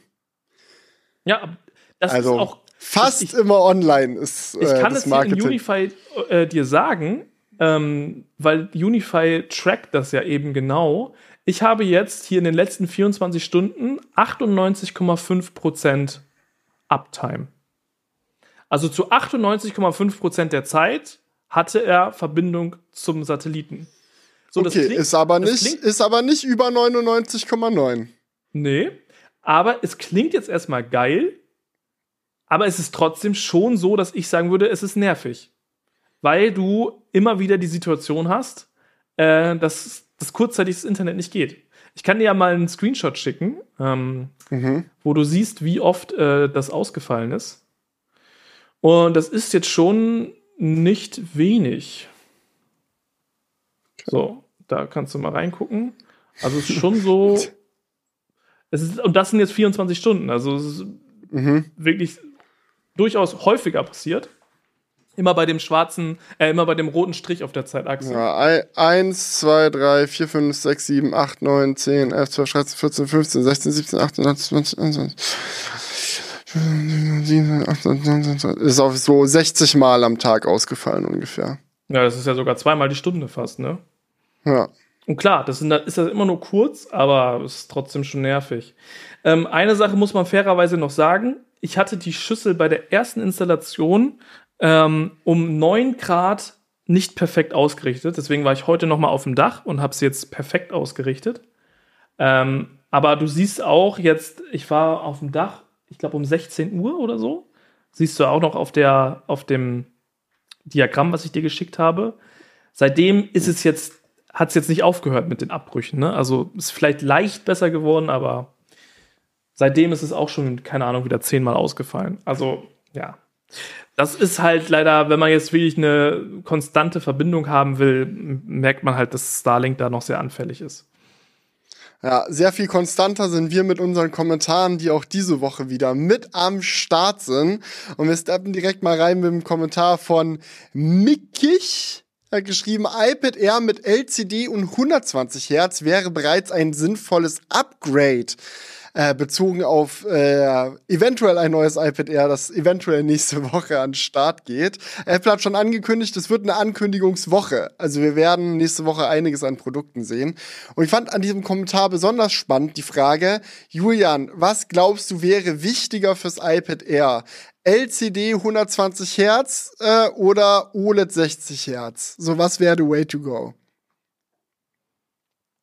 Ja, das also ist auch fast ich, immer online ist äh, Ich kann das es hier in Marketing. Unify äh, dir sagen, ähm, weil Unify trackt das ja eben genau. Ich habe jetzt hier in den letzten vierundzwanzig Stunden achtundneunzig Komma fünf Prozent Uptime. Also zu achtundneunzig Komma fünf Prozent der Zeit hatte er Verbindung zum Satelliten. So, das okay, klingt, ist, aber das nicht, klingt, ist aber nicht über neunundneunzig Komma neun. Nee, aber es klingt jetzt erstmal geil, aber es ist trotzdem schon so, dass ich sagen würde, es ist nervig. Weil du immer wieder die Situation hast, äh, dass das kurzzeitig das Internet nicht geht. Ich kann dir ja mal einen Screenshot schicken, ähm, mhm. wo du siehst, wie oft äh, das ausgefallen ist. Und das ist jetzt schon nicht wenig. So, da kannst du mal reingucken. Also es ist schon so. Es ist, und das sind jetzt vierundzwanzig Stunden. Also es ist mhm. wirklich durchaus häufiger passiert. Immer bei dem schwarzen, äh, immer bei dem roten Strich auf der Zeitachse. Ja, eins, zwei, drei, vier, fünf, sechs, sieben, acht, neun, zehn, elf, zwölf, dreizehn, vierzehn, fünfzehn, sechzehn, siebzehn, achtzehn, neunzehn, zwanzig, einundzwanzig. Ist auf so sechzig Mal am Tag ausgefallen ungefähr. Ja, das ist ja sogar zweimal die Stunde fast, ne? Ja. Und klar, das sind, ist das immer nur kurz, aber es ist trotzdem schon nervig. Ähm, eine Sache muss man fairerweise noch sagen. Ich hatte die Schüssel bei der ersten Installation ähm, um neun Grad nicht perfekt ausgerichtet. Deswegen war ich heute noch mal auf dem Dach und habe sie jetzt perfekt ausgerichtet. Ähm, aber du siehst auch jetzt, ich war auf dem Dach, ich glaube um sechzehn Uhr oder so. Siehst du auch noch auf, der, auf dem Diagramm, was ich dir geschickt habe. Seitdem ist es jetzt, hat es jetzt nicht aufgehört mit den Abbrüchen. Ne? Also ist vielleicht leicht besser geworden, aber seitdem ist es auch schon, keine Ahnung, wieder zehnmal ausgefallen. Also, ja. Das ist halt leider, wenn man jetzt wirklich eine konstante Verbindung haben will, merkt man halt, dass Starlink da noch sehr anfällig ist. Ja, sehr viel konstanter sind wir mit unseren Kommentaren, die auch diese Woche wieder mit am Start sind. Und wir steppen direkt mal rein mit dem Kommentar von Mickich. Er hat geschrieben, iPad Air mit L C D und hundertzwanzig Hertz wäre bereits ein sinnvolles Upgrade. Äh, bezogen auf äh, eventuell ein neues iPad Air, das eventuell nächste Woche an den Start geht. Apple hat schon angekündigt, es wird eine Ankündigungswoche. Also wir werden nächste Woche einiges an Produkten sehen. Und ich fand an diesem Kommentar besonders spannend die Frage, Julian, was glaubst du wäre wichtiger fürs iPad Air? L C D hundertzwanzig Hertz äh, oder O L E D sechzig Hertz? So, was wäre the way to go?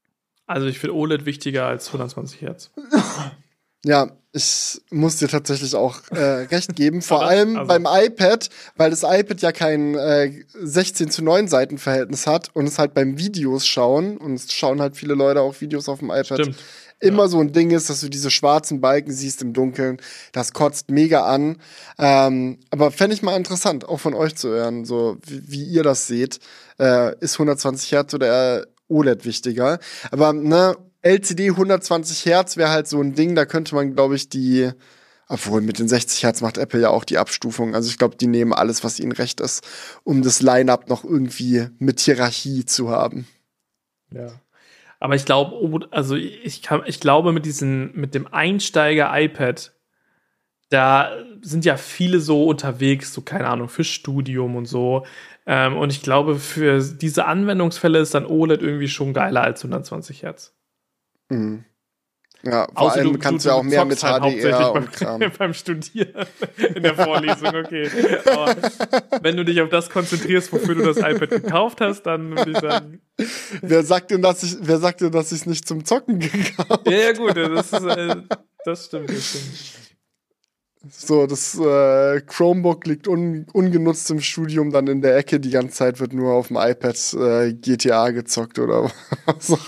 Also ich finde O L E D wichtiger als hundertzwanzig Hertz. Ja, ich muss dir tatsächlich auch äh, recht geben. Vor allem also. beim iPad, weil das iPad ja kein äh, sechzehn zu neun Seitenverhältnis hat und es halt beim Videos schauen, und es schauen halt viele Leute auch Videos auf dem iPad, Stimmt. immer ja. so ein Ding ist, dass du diese schwarzen Balken siehst im Dunkeln. Das kotzt mega an. Ähm, aber fände ich mal interessant, auch von euch zu hören, so wie, wie ihr das seht. Äh, ist hundertzwanzig Hertz oder O L E D wichtiger? Aber ne, L C D hundertzwanzig Hertz wäre halt so ein Ding, da könnte man, glaube ich, die, obwohl mit den sechzig Hertz macht Apple ja auch die Abstufung. Also ich glaube, die nehmen alles, was ihnen recht ist, um das Line-Up noch irgendwie mit Hierarchie zu haben. Ja. Aber ich glaube, also ich, kann, ich glaube, mit diesen, mit dem Einsteiger-iPad, da sind ja viele so unterwegs, so keine Ahnung, für Studium und so. Ähm, und ich glaube, für diese Anwendungsfälle ist dann O L E D irgendwie schon geiler als hundertzwanzig Hertz. Mhm. Ja, vor Außer allem du, kannst du ja auch mehr mit H D R und Kram. Beim Studieren in der Vorlesung, okay. Aber wenn du dich auf das konzentrierst, wofür du das iPad gekauft hast, dann würde ich sagen. Wer sagt denn, dass ich, wer sagt denn, dass ich es nicht zum Zocken gekauft habe? Ja, ja, gut, das, ist, äh, das stimmt, das stimmt. So, das äh, Chromebook liegt un- ungenutzt im Studium dann in der Ecke, die ganze Zeit wird nur auf dem iPad äh, G T A gezockt oder was.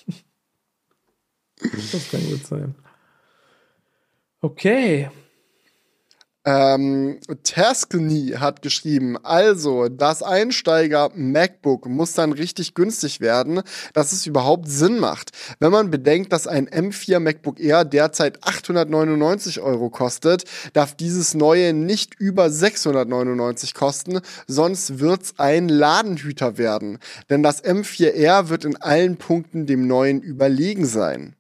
Das kann gut sein. Okay. Ähm, Taskany hat geschrieben, also das Einsteiger MacBook muss dann richtig günstig werden, dass es überhaupt Sinn macht. Wenn man bedenkt, dass ein M vier MacBook Air derzeit achthundertneunundneunzig Euro kostet, darf dieses neue nicht über sechshundertneunundneunzig kosten, sonst wird's ein Ladenhüter werden. Denn das M vier R wird in allen Punkten dem neuen überlegen sein.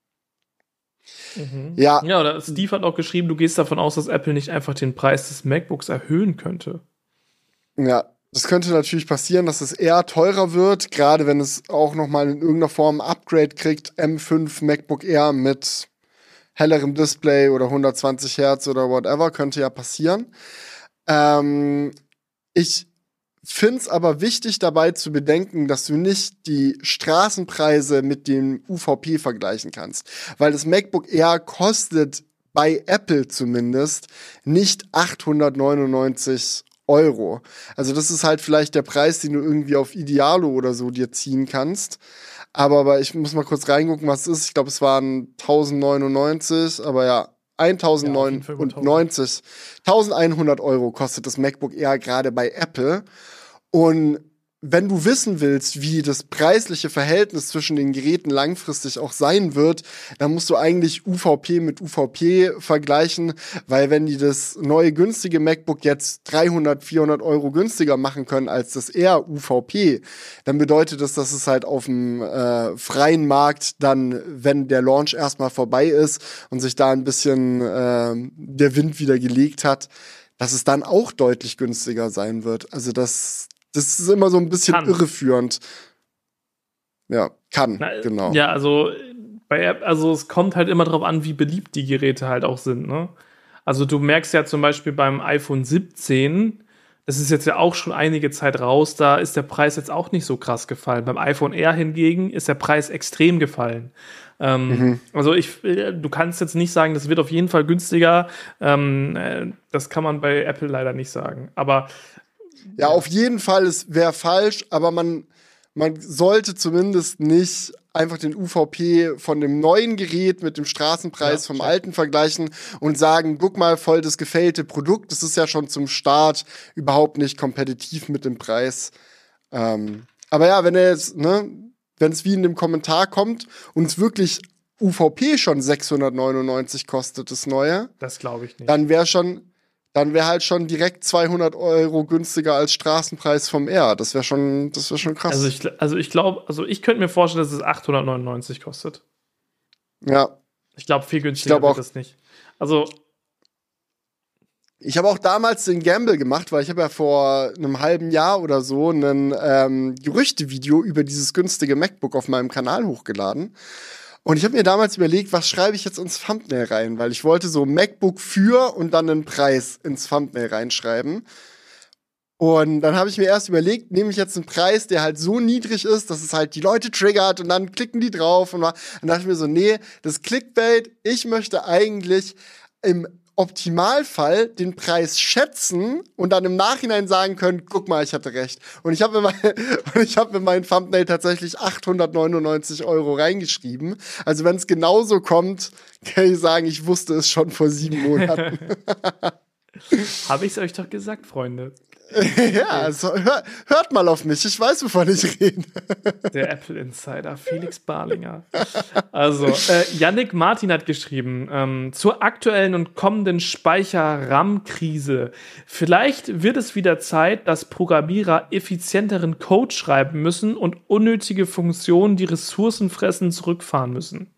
Mhm. Ja. ja, oder Steve hat auch geschrieben, du gehst davon aus, dass Apple nicht einfach den Preis des MacBooks erhöhen könnte. Ja, das könnte natürlich passieren, dass es eher teurer wird, gerade wenn es auch nochmal in irgendeiner Form ein Upgrade kriegt. M fünf MacBook Air mit hellerem Display oder hundertzwanzig Hertz oder whatever, könnte ja passieren. Ähm, ich finde es aber wichtig dabei zu bedenken, dass du nicht die Straßenpreise mit dem U V P vergleichen kannst. Weil das MacBook Air kostet bei Apple zumindest nicht achthundertneunundneunzig Euro. Also das ist halt vielleicht der Preis, den du irgendwie auf Idealo oder so dir ziehen kannst. Aber, aber ich muss mal kurz reingucken, was es ist. Ich glaube, es waren tausendneunundneunzig, aber ja, tausendneunundneunzig, eintausendeinhundert Euro kostet das MacBook Air gerade bei Apple. Und wenn du wissen willst, wie das preisliche Verhältnis zwischen den Geräten langfristig auch sein wird, dann musst du eigentlich U V P mit U V P vergleichen, weil wenn die das neue günstige MacBook jetzt dreihundert, vierhundert Euro günstiger machen können als das Air U V P, dann bedeutet das, dass es halt auf dem äh, freien Markt dann, wenn der Launch erstmal vorbei ist und sich da ein bisschen äh, der Wind wieder gelegt hat, dass es dann auch deutlich günstiger sein wird. Also das Das ist immer so ein bisschen kann. irreführend. Ja, kann, Na, genau. Ja, also, bei, also es kommt halt immer drauf an, wie beliebt die Geräte halt auch sind, ne? Also du merkst ja zum Beispiel beim iPhone siebzehn, das ist jetzt ja auch schon einige Zeit raus, da ist der Preis jetzt auch nicht so krass gefallen. Beim iPhone Air hingegen ist der Preis extrem gefallen. Ähm, mhm. Also ich, du kannst jetzt nicht sagen, das wird auf jeden Fall günstiger. Ähm, das kann man bei Apple leider nicht sagen. Aber ja, auf jeden Fall, es wäre falsch, aber man, man sollte zumindest nicht einfach den U V P von dem neuen Gerät mit dem Straßenpreis ja, vom check. alten vergleichen und sagen, guck mal, voll das gefailte Produkt. Das ist ja schon zum Start überhaupt nicht kompetitiv mit dem Preis. Ähm, aber ja, wenn er jetzt, ne, wenn es wie in dem Kommentar kommt und es wirklich U V P schon sechshundertneunundneunzig kostet, das neue, das glaube ich nicht. Dann wäre schon Dann wäre halt schon direkt zweihundert Euro günstiger als Straßenpreis vom Air. Das wäre schon, das wäre schon krass. Also ich, also ich glaube, also ich könnte mir vorstellen, dass es achthundertneunundneunzig kostet. Ja. Ich glaube, viel günstiger glaub wird es nicht. Also ich habe auch damals den Gamble gemacht, weil ich habe ja vor einem halben Jahr oder so ein ähm, Gerüchtevideo über dieses günstige MacBook auf meinem Kanal hochgeladen. Und ich habe mir damals überlegt, was schreibe ich jetzt ins Thumbnail rein, weil ich wollte so MacBook für und dann einen Preis ins Thumbnail reinschreiben. Und dann habe ich mir erst überlegt, nehme ich jetzt einen Preis, der halt so niedrig ist, dass es halt die Leute triggert und dann klicken die drauf. Und dann dachte ich mir so, nee, das Clickbait, ich möchte eigentlich im Optimalfall den Preis schätzen und dann im Nachhinein sagen können, guck mal, ich hatte recht. Und ich habe in, mein, ich hab in mein Thumbnail tatsächlich achthundertneunundneunzig Euro reingeschrieben. Also wenn es genauso kommt, kann ich sagen, ich wusste es schon vor sieben Monaten. Habe ich es euch doch gesagt, Freunde. Ja, also, hör, hört mal auf mich, ich weiß, wovon ich rede. Der Apple Insider, Felix Barlinger. Also, äh, Yannick Martin hat geschrieben, ähm, zur aktuellen und kommenden Speicher-RAM-Krise. Vielleicht wird es wieder Zeit, dass Programmierer effizienteren Code schreiben müssen und unnötige Funktionen, die Ressourcen fressen, zurückfahren müssen.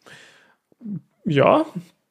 Ja.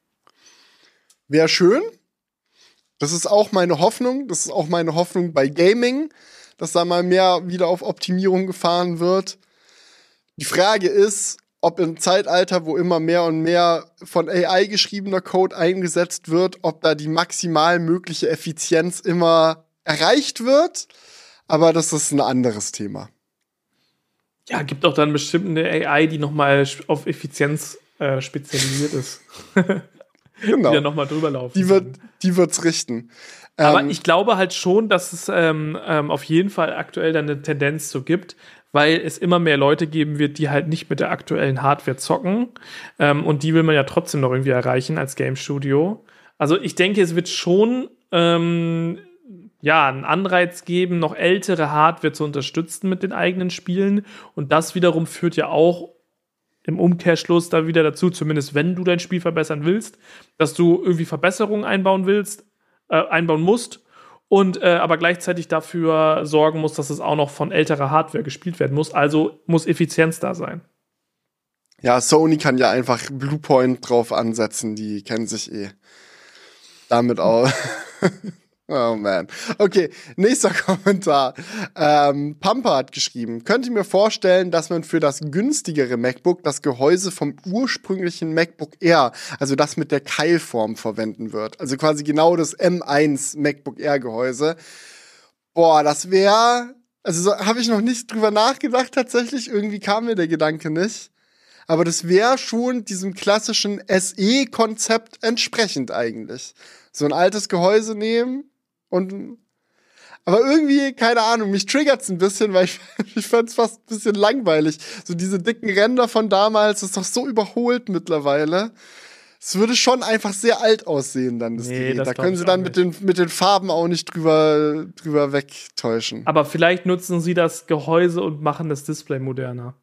Wäre schön. Das ist auch meine Hoffnung. Das ist auch meine Hoffnung bei Gaming, dass da mal mehr wieder auf Optimierung gefahren wird. Die Frage ist, ob im Zeitalter, wo immer mehr und mehr von A I geschriebener Code eingesetzt wird, ob da die maximal mögliche Effizienz immer erreicht wird. Aber das ist ein anderes Thema. Ja, gibt auch dann bestimmt eine A I, die nochmal auf Effizienz äh, spezialisiert ist. Genau. Die dann nochmal drüber laufen. Die wird, die wird's richten. Aber ähm, ich glaube halt schon, dass es ähm, ähm, auf jeden Fall aktuell dann eine Tendenz so gibt, weil es immer mehr Leute geben wird, die halt nicht mit der aktuellen Hardware zocken. Ähm, und die will man ja trotzdem noch irgendwie erreichen als Game Studio. Also ich denke, es wird schon ähm, ja, einen Anreiz geben, noch ältere Hardware zu unterstützen mit den eigenen Spielen. Und das wiederum führt ja auch im Umkehrschluss da wieder dazu, zumindest wenn du dein Spiel verbessern willst, dass du irgendwie Verbesserungen einbauen willst, äh, einbauen musst und äh, aber gleichzeitig dafür sorgen musst, dass es auch noch von älterer Hardware gespielt werden muss. Also muss Effizienz da sein. Ja, Sony kann ja einfach Bluepoint drauf ansetzen, die kennen sich eh damit auch. Oh man. Okay, nächster Kommentar. Ähm, Pampa hat geschrieben, könnte mir vorstellen, dass man für das günstigere MacBook das Gehäuse vom ursprünglichen MacBook Air, also das mit der Keilform, verwenden wird. Also quasi genau das M eins MacBook Air Gehäuse. Boah, das wäre, also so, habe ich noch nicht drüber nachgedacht tatsächlich. Irgendwie kam mir der Gedanke nicht. Aber das wäre schon diesem klassischen S E-Konzept entsprechend eigentlich. So ein altes Gehäuse nehmen und aber irgendwie, keine Ahnung, mich triggert's ein bisschen, weil ich, ich fand's fast ein bisschen langweilig. So diese dicken Ränder von damals, das ist doch so überholt mittlerweile. Es würde schon einfach sehr alt aussehen dann, das Nee, Gerät. das Da glaub können ich sie dann auch mit den, mit den Farben auch nicht drüber, drüber wegtäuschen. Aber vielleicht nutzen sie das Gehäuse und machen das Display moderner.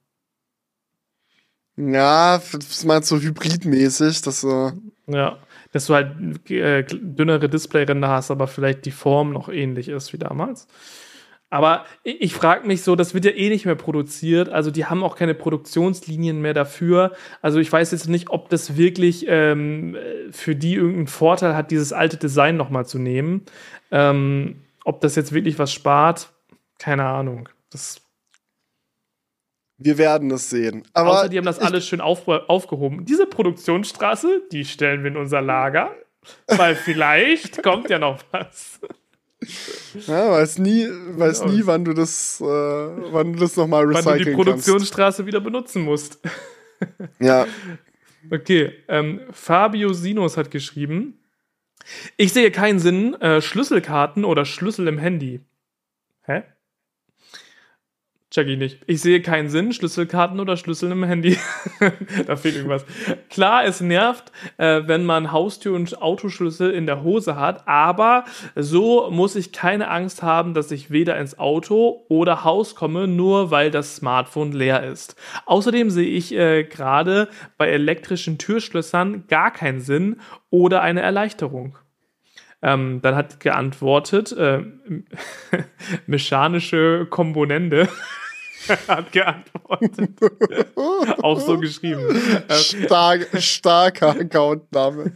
Ja, das meinst du so hybridmäßig, dass so. Ja, dass du halt äh, dünnere Displayränder hast, aber vielleicht die Form noch ähnlich ist wie damals. Aber ich, ich frage mich so, das wird ja eh nicht mehr produziert, also die haben auch keine Produktionslinien mehr dafür. Also ich weiß jetzt nicht, ob das wirklich ähm, für die irgendeinen Vorteil hat, dieses alte Design nochmal zu nehmen. Ähm, ob das jetzt wirklich was spart, keine Ahnung. Das Wir werden es sehen. Aber Außer die haben das alles schön auf, aufgehoben. Diese Produktionsstraße, die stellen wir in unser Lager, weil vielleicht kommt ja noch was. Ja, weiß nie, weiß nie, wann du das, äh, wann du das nochmal recyceln kannst. Wann du die Produktionsstraße wieder benutzen musst. Ja. Okay, ähm, Fabio Sinus hat geschrieben, ich sehe keinen Sinn, äh, Schlüsselkarten oder Schlüssel im Handy. Hä? Check ich nicht. Ich sehe keinen Sinn, Schlüsselkarten oder Schlüssel im Handy. Da fehlt irgendwas. Klar, es nervt, äh, wenn man Haustür- und Autoschlüssel in der Hose hat, aber so muss ich keine Angst haben, dass ich weder ins Auto oder Haus komme, nur weil das Smartphone leer ist. Außerdem sehe ich äh, gerade bei elektrischen Türschlössern gar keinen Sinn oder eine Erleichterung. Ähm, dann hat geantwortet, äh, mechanische Komponente hat geantwortet. Auch so geschrieben. Stark, starker Accountname.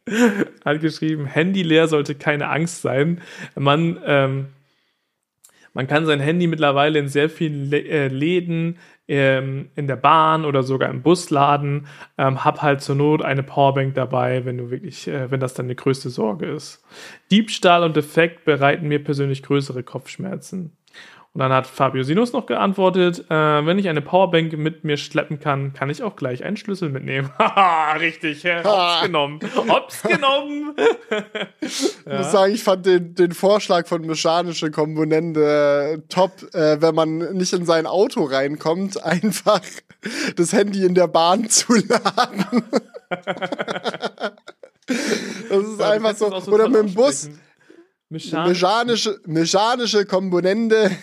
Hat geschrieben, Handy leer sollte keine Angst sein. Man, ähm, Man kann sein Handy mittlerweile in sehr vielen Lä- äh, Läden, ähm, in der Bahn oder sogar im Bus laden. Ähm, hab halt zur Not eine Powerbank dabei, wenn du wirklich, äh, wenn das dann die größte Sorge ist. Diebstahl und Defekt bereiten mir persönlich größere Kopfschmerzen. Und dann hat Fabio Sinus noch geantwortet, äh, wenn ich eine Powerbank mit mir schleppen kann, kann ich auch gleich einen Schlüssel mitnehmen. Haha, richtig, hä? Hops genommen. Hops genommen. Ich ja. muss sagen, ich fand den, den Vorschlag von mechanische Komponente äh, top, äh, wenn man nicht in sein Auto reinkommt, einfach das Handy in der Bahn zu laden. Das ist ja, einfach so. so. Oder mit dem Bus. Mechanisch. Mechanische, mechanische Komponente.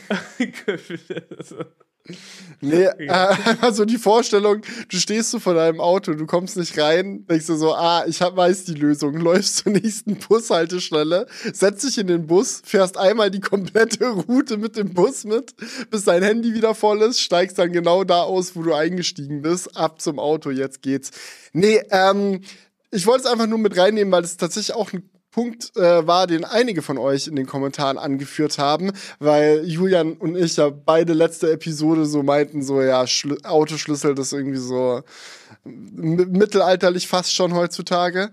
Nee, äh, also die Vorstellung, du stehst so vor deinem Auto, du kommst nicht rein, denkst du so, ah, ich hab, weiß die Lösung, läufst zur nächsten Bushaltestelle, setzt dich in den Bus, fährst einmal die komplette Route mit dem Bus mit, bis dein Handy wieder voll ist, steigst dann genau da aus, wo du eingestiegen bist, ab zum Auto, jetzt geht's. Nee, ähm, ich wollte es einfach nur mit reinnehmen, weil es tatsächlich auch ein Punkt äh, war, den einige von euch in den Kommentaren angeführt haben, weil Julian und ich ja beide letzte Episode so meinten, so ja, Schl- Autoschlüssel, das ist irgendwie so m- mittelalterlich fast schon heutzutage.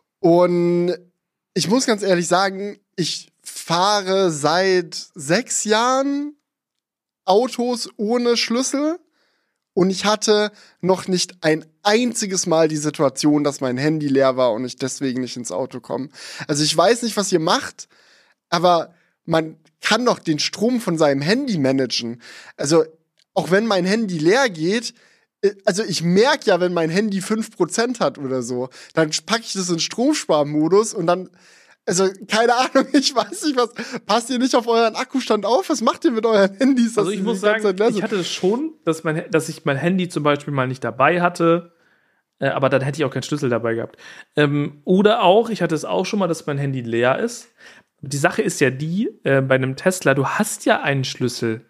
Und ich muss ganz ehrlich sagen, ich fahre seit sechs Jahren Autos ohne Schlüssel. Und ich hatte noch nicht ein einziges Mal die Situation, dass mein Handy leer war und ich deswegen nicht ins Auto komme. Also ich weiß nicht, was ihr macht, aber man kann doch den Strom von seinem Handy managen. Also auch wenn mein Handy leer geht, also ich merke ja, wenn mein Handy fünf Prozent hat oder so, dann packe ich das in Stromsparmodus und dann Also, keine Ahnung, ich weiß nicht, was. Passt ihr nicht auf euren Akkustand auf? Was macht ihr mit euren Handys? Also, ich muss sagen, ich hatte es schon, dass, mein, dass ich mein Handy zum Beispiel mal nicht dabei hatte. Äh, aber dann hätte ich auch keinen Schlüssel dabei gehabt. Ähm, oder auch, ich hatte es auch schon mal, dass mein Handy leer ist. Die Sache ist ja die, äh, bei einem Tesla, du hast ja einen Schlüssel.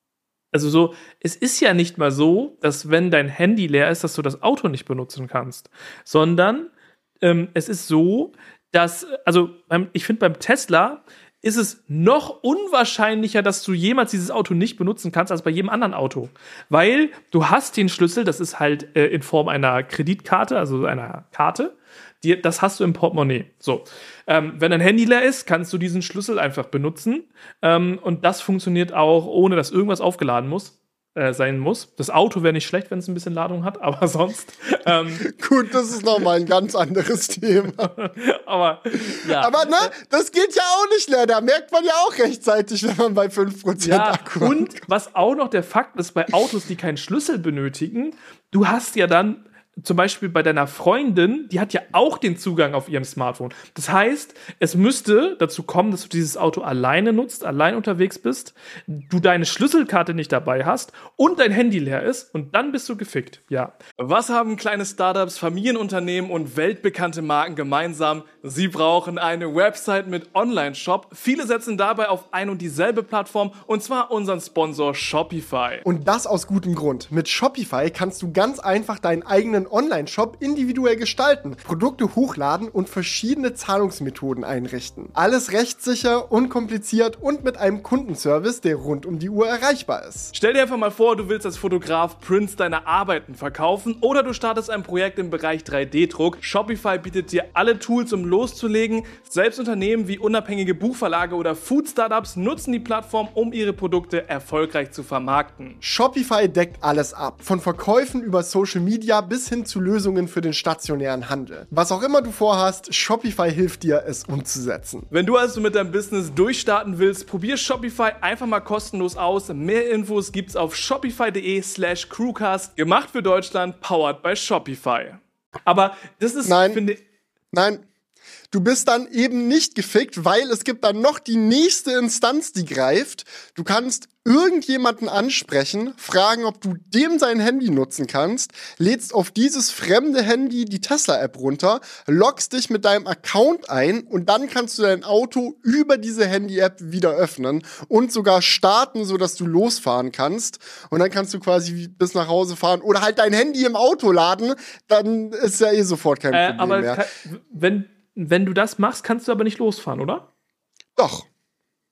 Also so, es ist ja nicht mal so, dass wenn dein Handy leer ist, dass du das Auto nicht benutzen kannst. Sondern ähm, es ist so, dass, also beim, ich finde, beim Tesla ist es noch unwahrscheinlicher, dass du jemals dieses Auto nicht benutzen kannst, als bei jedem anderen Auto. Weil du hast den Schlüssel, das ist halt äh, in Form einer Kreditkarte, also einer Karte, die, das hast du im Portemonnaie. So, ähm, wenn dein Handy leer ist, kannst du diesen Schlüssel einfach benutzen. Ähm, und das funktioniert auch, ohne dass irgendwas aufgeladen muss. Sein muss. Das Auto wäre nicht schlecht, wenn es ein bisschen Ladung hat, aber sonst. Ähm Gut, das ist nochmal ein ganz anderes Thema. aber, ja. Aber ne, das geht ja auch nicht leer. Da merkt man ja auch rechtzeitig, wenn man bei fünf Prozent ja, Akku hat. Und was auch noch der Fakt ist, bei Autos, die keinen Schlüssel benötigen, du hast ja dann zum Beispiel bei deiner Freundin, die hat ja auch den Zugang auf ihrem Smartphone. Das heißt, es müsste dazu kommen, dass du dieses Auto alleine nutzt, allein unterwegs bist, du deine Schlüsselkarte nicht dabei hast und dein Handy leer ist und dann bist du gefickt. Ja. Was haben kleine Startups, Familienunternehmen und weltbekannte Marken gemeinsam? Sie brauchen eine Website mit Online-Shop. Viele setzen dabei auf ein und dieselbe Plattform, und zwar unseren Sponsor Shopify. Und das aus gutem Grund. Mit Shopify kannst du ganz einfach deinen eigenen Online-Shop individuell gestalten, Produkte hochladen und verschiedene Zahlungsmethoden einrichten. Alles rechtssicher, unkompliziert und mit einem Kundenservice, der rund um die Uhr erreichbar ist. Stell dir einfach mal vor, du willst als Fotograf Prints deiner Arbeiten verkaufen oder du startest ein Projekt im Bereich drei D Druck. Shopify bietet dir alle Tools, um loszulegen. Selbst Unternehmen wie unabhängige Buchverlage oder Food-Startups nutzen die Plattform, um ihre Produkte erfolgreich zu vermarkten. Shopify deckt alles ab. Von Verkäufen über Social Media bis hin zu Lösungen für den stationären Handel. Was auch immer du vorhast, Shopify hilft dir, es umzusetzen. Wenn du also mit deinem Business durchstarten willst, probier Shopify einfach mal kostenlos aus. Mehr Infos gibt's auf shopify.de slash crewcast. Gemacht für Deutschland, powered by Shopify. Aber das ist, Nein. finde ich... Nein. Du bist dann eben nicht gefickt, weil es gibt dann noch die nächste Instanz, die greift. Du kannst irgendjemanden ansprechen, fragen, ob du dem sein Handy nutzen kannst, lädst auf dieses fremde Handy die Tesla-App runter, loggst dich mit deinem Account ein und dann kannst du dein Auto über diese Handy-App wieder öffnen und sogar starten, sodass du losfahren kannst. Und dann kannst du quasi bis nach Hause fahren oder halt dein Handy im Auto laden, dann ist ja eh sofort kein äh, Problem aber mehr. Kann, wenn Wenn du das machst, kannst du aber nicht losfahren, oder? Doch. Ja?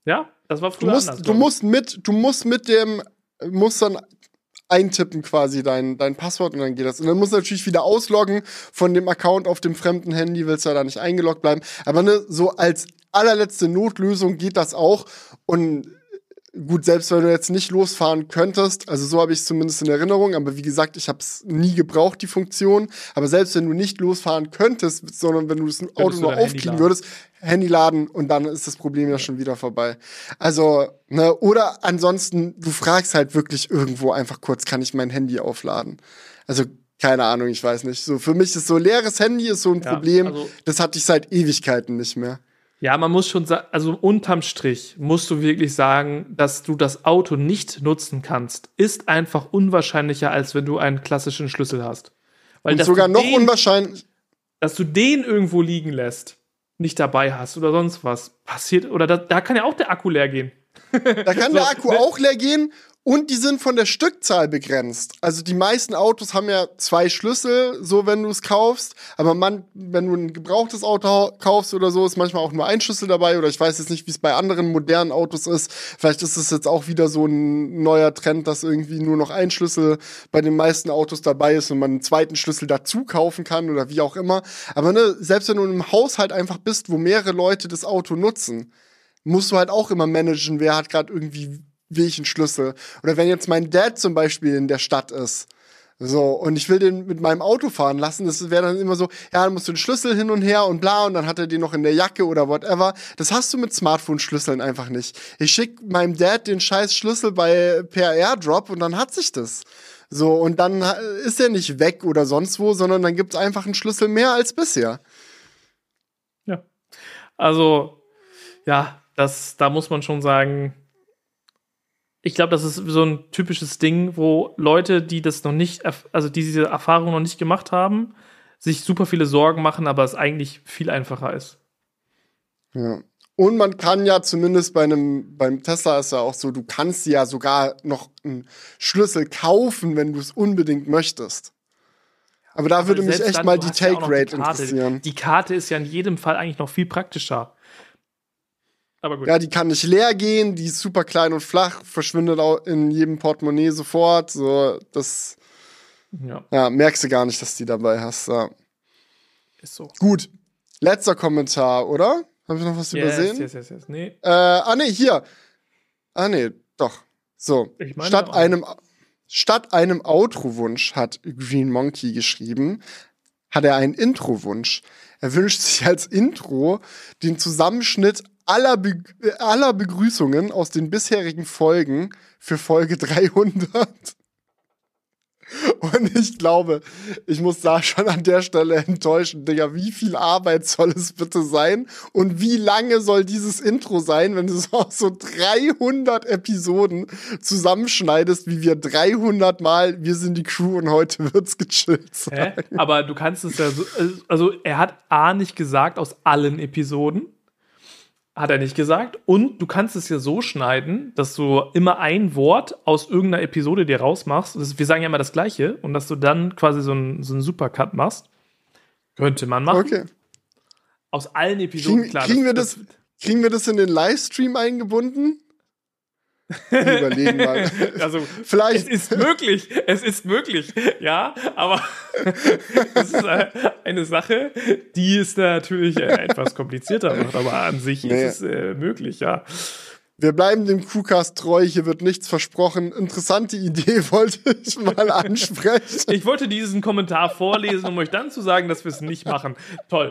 Das war früher du musst, anders. Du musst mit, du musst mit dem, musst dann eintippen quasi dein, dein Passwort und dann geht das. Und dann musst du natürlich wieder ausloggen von dem Account auf dem fremden Handy, willst du ja da nicht eingeloggt bleiben. Aber ne, so als allerletzte Notlösung geht das auch. Und gut, selbst wenn du jetzt nicht losfahren könntest, also so habe ich es zumindest in Erinnerung, aber wie gesagt, ich habe es nie gebraucht, die Funktion. Aber selbst wenn du nicht losfahren könntest, sondern wenn du das Auto nur aufkriegen würdest, Handy laden und dann ist das Problem ja schon wieder vorbei. Also, ne, oder ansonsten, du fragst halt wirklich irgendwo einfach kurz, kann ich mein Handy aufladen? Also, keine Ahnung, ich weiß nicht. So, für mich ist so leeres Handy ist so ein ja, Problem, also das hatte ich seit Ewigkeiten nicht mehr. Ja, man muss schon sagen, also unterm Strich musst du wirklich sagen, dass du das Auto nicht nutzen kannst, ist einfach unwahrscheinlicher, als wenn du einen klassischen Schlüssel hast. Weil und sogar noch den, unwahrscheinlich, dass du den irgendwo liegen lässt, nicht dabei hast oder sonst was, passiert, oder da, da kann ja auch der Akku leer gehen. Da kann so, der Akku ne? auch leer gehen. Und die sind von der Stückzahl begrenzt. Also die meisten Autos haben ja zwei Schlüssel, so wenn du es kaufst. Aber man, wenn du ein gebrauchtes Auto kaufst oder so, ist manchmal auch nur ein Schlüssel dabei. Oder ich weiß jetzt nicht, wie es bei anderen modernen Autos ist. Vielleicht ist es jetzt auch wieder so ein neuer Trend, dass irgendwie nur noch ein Schlüssel bei den meisten Autos dabei ist und man einen zweiten Schlüssel dazu kaufen kann oder wie auch immer. Aber ne, selbst wenn du in einem Haushalt einfach bist, wo mehrere Leute das Auto nutzen, musst du halt auch immer managen, wer hat gerade irgendwie welchen Schlüssel. Oder wenn jetzt mein Dad zum Beispiel in der Stadt ist, so, und ich will den mit meinem Auto fahren lassen, das wäre dann immer so, ja, dann musst du den Schlüssel hin und her und bla, und dann hat er den noch in der Jacke oder whatever. Das hast du mit Smartphone-Schlüsseln einfach nicht. Ich schick meinem Dad den scheiß Schlüssel bei per Airdrop und dann hat sich das. So, und dann ist er nicht weg oder sonst wo, sondern dann gibt's einfach einen Schlüssel mehr als bisher. Ja. Also, ja, das, da muss man schon sagen, ich glaube, das ist so ein typisches Ding, wo Leute, die das noch nicht, also die diese Erfahrung noch nicht gemacht haben, sich super viele Sorgen machen, aber es eigentlich viel einfacher ist. Ja. Und man kann ja zumindest bei einem, beim Tesla ist ja auch so, du kannst ja sogar noch einen Schlüssel kaufen, wenn du es unbedingt möchtest. Aber da aber würde mich echt dann, mal die Take-Rate ja interessieren. Die Karte ist ja in jedem Fall eigentlich noch viel praktischer. Aber gut. Ja, die kann nicht leer gehen, die ist super klein und flach, verschwindet auch in jedem Portemonnaie sofort. So, das ja. ja merkst du gar nicht, dass die dabei hast. Ja. Ist so. Gut. Letzter Kommentar, oder? Habe ich noch was yes, übersehen? Yes, yes, yes. Nee. Äh, ah, nee, hier. Ah, nee, doch. So. Ich meine statt, einem, statt einem Outro-Wunsch, hat Green Monkey geschrieben, hat er einen Intro-Wunsch. Er wünscht sich als Intro den Zusammenschnitt aller, Be- aller Begrüßungen aus den bisherigen Folgen für Folge dreihundert. Und ich glaube, ich muss da schon an der Stelle enttäuschen, Digga, wie viel Arbeit soll es bitte sein? Und wie lange soll dieses Intro sein, wenn du so aus so dreihundert Episoden zusammenschneidest, wie wir dreihundert Mal, wir sind die Crew und heute wird's gechillt sein. Hä? Aber du kannst es ja so, also er hat A nicht gesagt aus allen Episoden. Hat er nicht gesagt. Und du kannst es ja so schneiden, dass du immer ein Wort aus irgendeiner Episode dir rausmachst. Das, wir sagen ja immer das Gleiche. Und dass du dann quasi so einen so einen Supercut machst. Könnte man machen. Okay. Aus allen Episoden, Kriegen, klar. Kriegen, das, wir das, das, kriegen wir das in den Livestream eingebunden? Wir überlegen mal. Also, vielleicht. Es ist möglich. Es ist möglich. Ja, aber das ist eine Sache, die ist natürlich etwas komplizierter macht, aber an sich nee. ist es äh, möglich, ja. Wir bleiben dem Crewcast treu, hier wird nichts versprochen. Interessante Idee wollte ich mal ansprechen. Ich wollte diesen Kommentar vorlesen, um euch dann zu sagen, dass wir es nicht machen. Toll.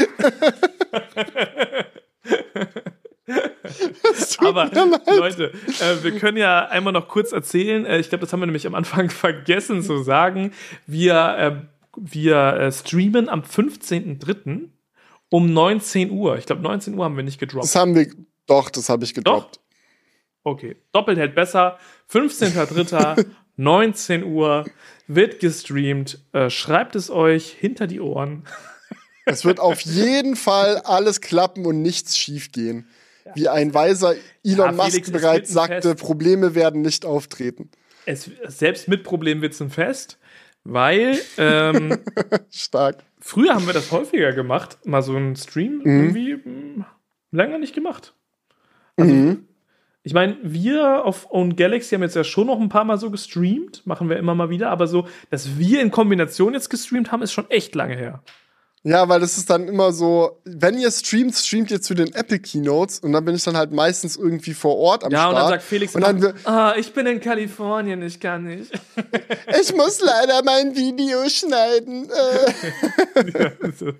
Aber Leute, äh, wir können ja einmal noch kurz erzählen, äh, ich glaube, das haben wir nämlich am Anfang vergessen zu sagen, wir, äh, wir äh, streamen am fünfzehnten dritten um neunzehn Uhr. Ich glaube, neunzehn Uhr haben wir nicht gedroppt. Das haben wir, doch, das habe ich gedroppt. Doch? Okay, doppelt hält besser. fünfzehnten dritten neunzehn Uhr wird gestreamt. Äh, schreibt es euch hinter die Ohren. Es wird auf jeden Fall alles klappen und nichts schief gehen. Wie ein weiser Elon ja, Musk Felix, bereits sagte, Fest. Probleme werden nicht auftreten. Es, selbst mit Problemen wird es ein Fest, weil ähm, stark. Früher haben wir das häufiger gemacht, mal so einen Stream, mhm. irgendwie mh, länger nicht gemacht. Also, mhm. Ich meine, wir auf Own Galaxy haben jetzt ja schon noch ein paar Mal so gestreamt, machen wir immer mal wieder, aber so, dass wir in Kombination jetzt gestreamt haben, ist schon echt lange her. Ja, weil das ist dann immer so, wenn ihr streamt, streamt ihr zu den Apple Keynotes und dann bin ich dann halt meistens irgendwie vor Ort am ja, Start. Ja, und dann sagt Felix, und dann, ah, ich bin in Kalifornien, ich kann nicht. Ich muss leider mein Video schneiden. Ja, so.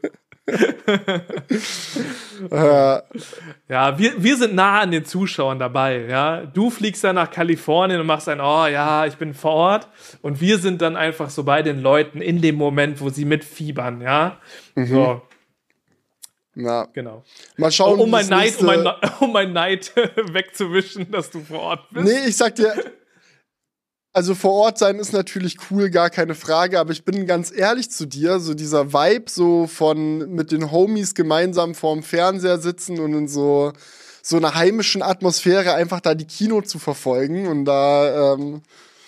äh. Ja, wir, wir sind nah an den Zuschauern dabei, ja. Du fliegst dann nach Kalifornien und machst ein, oh ja, ich bin vor Ort. Und wir sind dann einfach so bei den Leuten in dem Moment, wo sie mitfiebern, ja. Mhm. So. Na. Genau. Mal schauen, um, um, mein Neid, um, mein, um mein Neid wegzuwischen, dass du vor Ort bist. Nee, ich sag dir, also vor Ort sein ist natürlich cool, gar keine Frage, aber ich bin ganz ehrlich zu dir, so dieser Vibe so von mit den Homies gemeinsam vorm Fernseher sitzen und in so, so einer heimischen Atmosphäre einfach da die Kino zu verfolgen und da, ähm,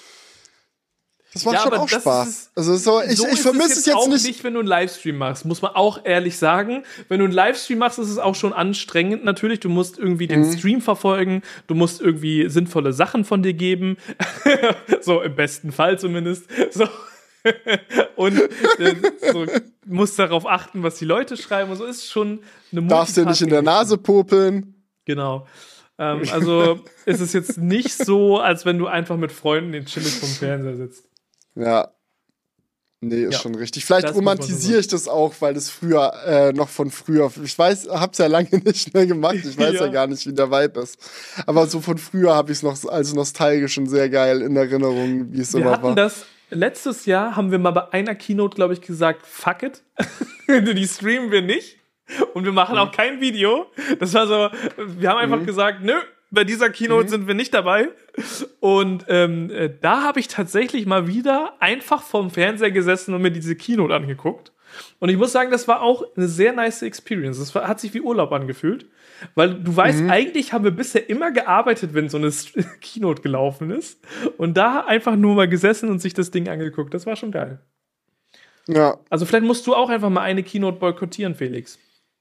das macht ja, schon auch Spaß. Ist, also so, ich, so ich vermisse es jetzt, auch nicht. nicht, wenn du einen Livestream machst, muss man auch ehrlich sagen. Wenn du einen Livestream machst, ist es auch schon anstrengend natürlich. Du musst irgendwie den mhm. Stream verfolgen, du musst irgendwie sinnvolle Sachen von dir geben. So im besten Fall zumindest. So. Und äh, so, musst darauf achten, was die Leute schreiben. Und so ist schon eine Darfst dir nicht in der Nase popeln. Genau. Ähm, also ist es jetzt nicht so, als wenn du einfach mit Freunden den chillig vom Fernseher sitzt. Ja. Nee, ist ja. schon richtig. Vielleicht romantisiere ich das auch, weil das früher, äh, noch von früher, ich weiß, hab's ja lange nicht mehr gemacht, ich weiß ja, ja gar nicht, wie der Vibe ist. Aber so von früher habe ich es noch als nostalgisch und sehr geil in Erinnerung, wie es immer war. Wir hatten das, letztes Jahr haben wir mal bei einer Keynote, glaube ich, gesagt, fuck it, die streamen wir nicht und wir machen mhm. auch kein Video. Das war so, wir haben einfach mhm. gesagt, nö, bei dieser Keynote mhm. sind wir nicht dabei. Und ähm, äh, da habe ich tatsächlich mal wieder einfach vorm Fernseher gesessen und mir diese Keynote angeguckt. Und ich muss sagen, das war auch eine sehr nice Experience. Das war, hat sich wie Urlaub angefühlt. Weil du weißt, mhm. eigentlich haben wir bisher immer gearbeitet, wenn so eine Keynote gelaufen ist. Und da einfach nur mal gesessen und sich das Ding angeguckt. Das war schon geil. Ja. Also vielleicht musst du auch einfach mal eine Keynote boykottieren, Felix.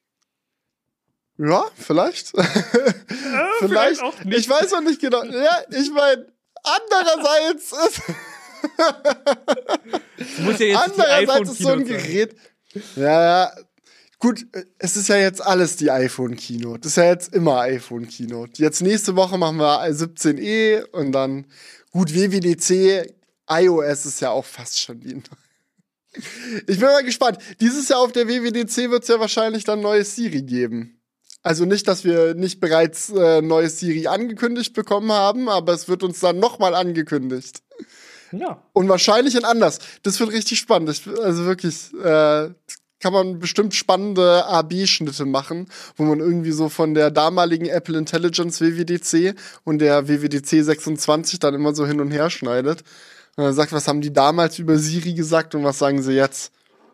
Ja, vielleicht. Ja, vielleicht. vielleicht auch nicht. Ich weiß noch nicht genau. Ja, ich meine, andererseits ist. muss ja jetzt andererseits ist so ein Gerät. Sein. Ja, ja. Gut, es ist ja jetzt alles die iPhone-Keynote. Das ist ja jetzt immer iPhone-Keynote. Jetzt nächste Woche machen wir siebzehn E und dann, gut, W W D C, iOS ist ja auch fast schon wie ein. Ich bin mal gespannt. Dieses Jahr auf der W W D C wird es ja wahrscheinlich dann neues Siri geben. Also nicht, dass wir nicht bereits äh, neues Siri angekündigt bekommen haben, aber es wird uns dann nochmal angekündigt. Ja. Und wahrscheinlich in anders. Das wird richtig spannend. Ich, also wirklich, äh, kann man bestimmt spannende A B-Schnitte machen, wo man irgendwie so von der damaligen Apple Intelligence W W D C und der W W D C sechsundzwanzig dann immer so hin und her schneidet. Und dann sagt, was haben die damals über Siri gesagt und was sagen sie jetzt?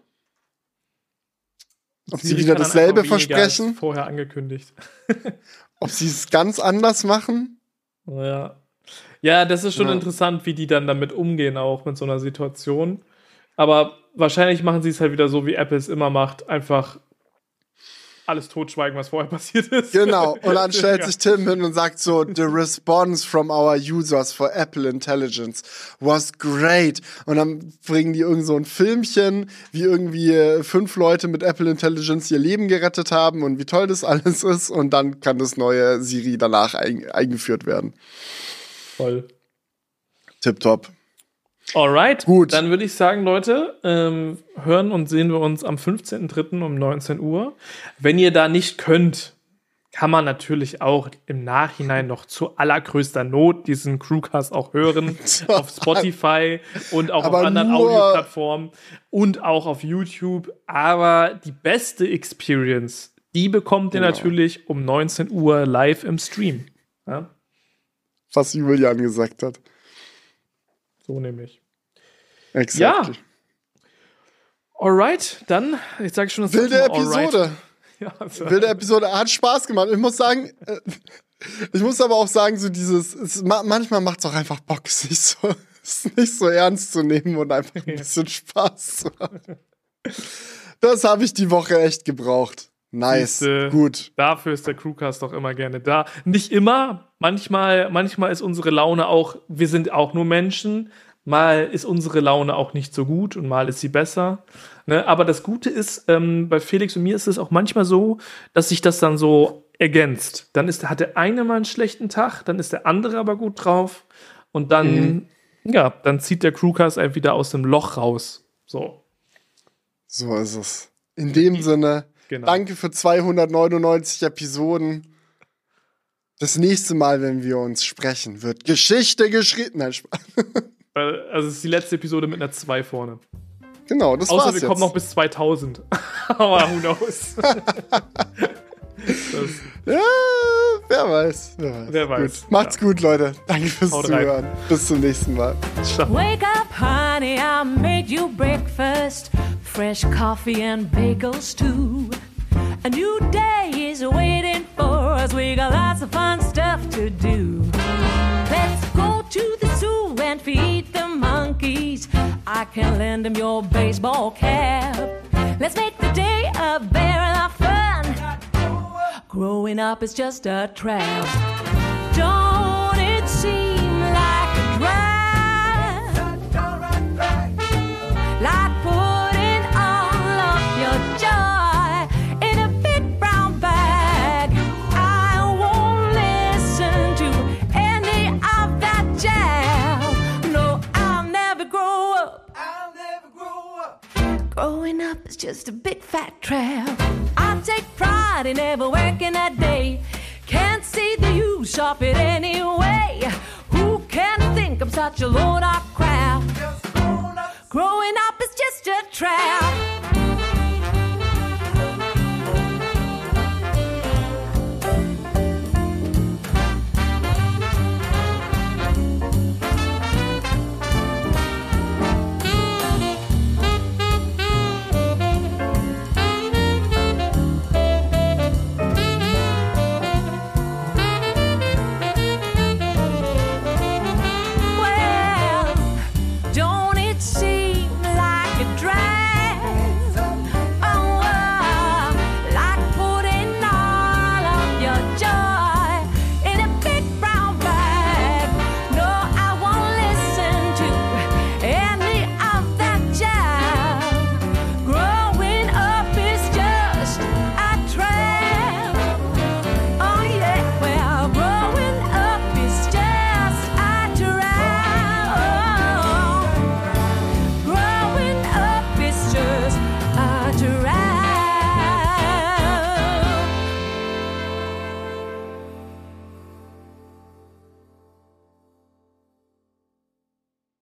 Ob Siri sie wieder dasselbe versprechen? Als vorher angekündigt. Ob sie es ganz anders machen? Ja. Ja, das ist schon ja. interessant, wie die dann damit umgehen, auch mit so einer Situation. Aber wahrscheinlich machen sie es halt wieder so, wie Apple es immer macht. Einfach alles totschweigen, was vorher passiert ist. Genau. Und dann stellt ja. sich Tim hin und sagt so, the response from our users for Apple Intelligence was great. Und dann bringen die irgend so ein Filmchen, wie irgendwie fünf Leute mit Apple Intelligence ihr Leben gerettet haben und wie toll das alles ist. Und dann kann das neue Siri danach ein- eingeführt werden. Voll. Tipptopp. Alright, gut. Dann würde ich sagen, Leute, ähm, hören und sehen wir uns am fünfzehnten dritten um neunzehn Uhr. Wenn ihr da nicht könnt, kann man natürlich auch im Nachhinein noch zu allergrößter Not diesen Crewcast auch hören auf Spotify und auch Aber auf anderen nur Audioplattformen und auch auf YouTube. Aber die beste Experience, die bekommt ihr genau. natürlich um neunzehn Uhr live im Stream. Ja? Was Julian gesagt hat. So nämlich. Exakt. Ja. Alright, dann, ich sage schon das Wilde Episode. Ja, also. Wilde Episode. Hat Spaß gemacht. Ich muss sagen, äh, ich muss aber auch sagen, so dieses, es, ma- manchmal macht es auch einfach Bock, es nicht, so, es nicht so ernst zu nehmen und einfach ein bisschen Spaß zu haben. Das habe ich die Woche echt gebraucht. Nice, Siehste, gut. Dafür ist der Crewcast doch immer gerne da. Nicht immer, manchmal, manchmal ist unsere Laune auch, wir sind auch nur Menschen, mal ist unsere Laune auch nicht so gut und mal ist sie besser. Ne? Aber das Gute ist, ähm, bei Felix und mir ist es auch manchmal so, dass sich das dann so ergänzt. Dann ist, hat der eine mal einen schlechten Tag, dann ist der andere aber gut drauf und dann, mhm. ja, dann zieht der Crewcast einen wieder aus dem Loch raus. So. So ist es. In dem Sinne, genau. Danke für zweihundertneunundneunzig Episoden. Das nächste Mal, wenn wir uns sprechen, wird Geschichte geschrieben. Nein, Spaß. Also es ist die letzte Episode mit einer zwei vorne. Genau, das Außer war's wir jetzt. kommen noch bis zweitausend. Aber who knows? Das ja, wer weiß. Wer weiß. Wer weiß. Gut. Macht's ja. gut, Leute. Danke fürs Haut Zuhören. rein. Bis zum nächsten Mal. Ciao. Wake up, honey, I made you breakfast. Fresh coffee and bagels too. A new day is waiting for us. We got lots of fun stuff to do. Let's go to the zoo and feed the monkeys. I can lend them your baseball cap. Let's make the day a barrel of fun. Growing up is just a trap. Don't it seem like a drag? Like putting all of your joy in a big brown bag. I won't listen to any of that jazz. No, I'll never grow up. I'll never grow up. Growing up is just a big fat trap. I take pride in never working a day. Can't see the use of it anyway. Who can think I'm such a load of crap? Growing up is just a trap.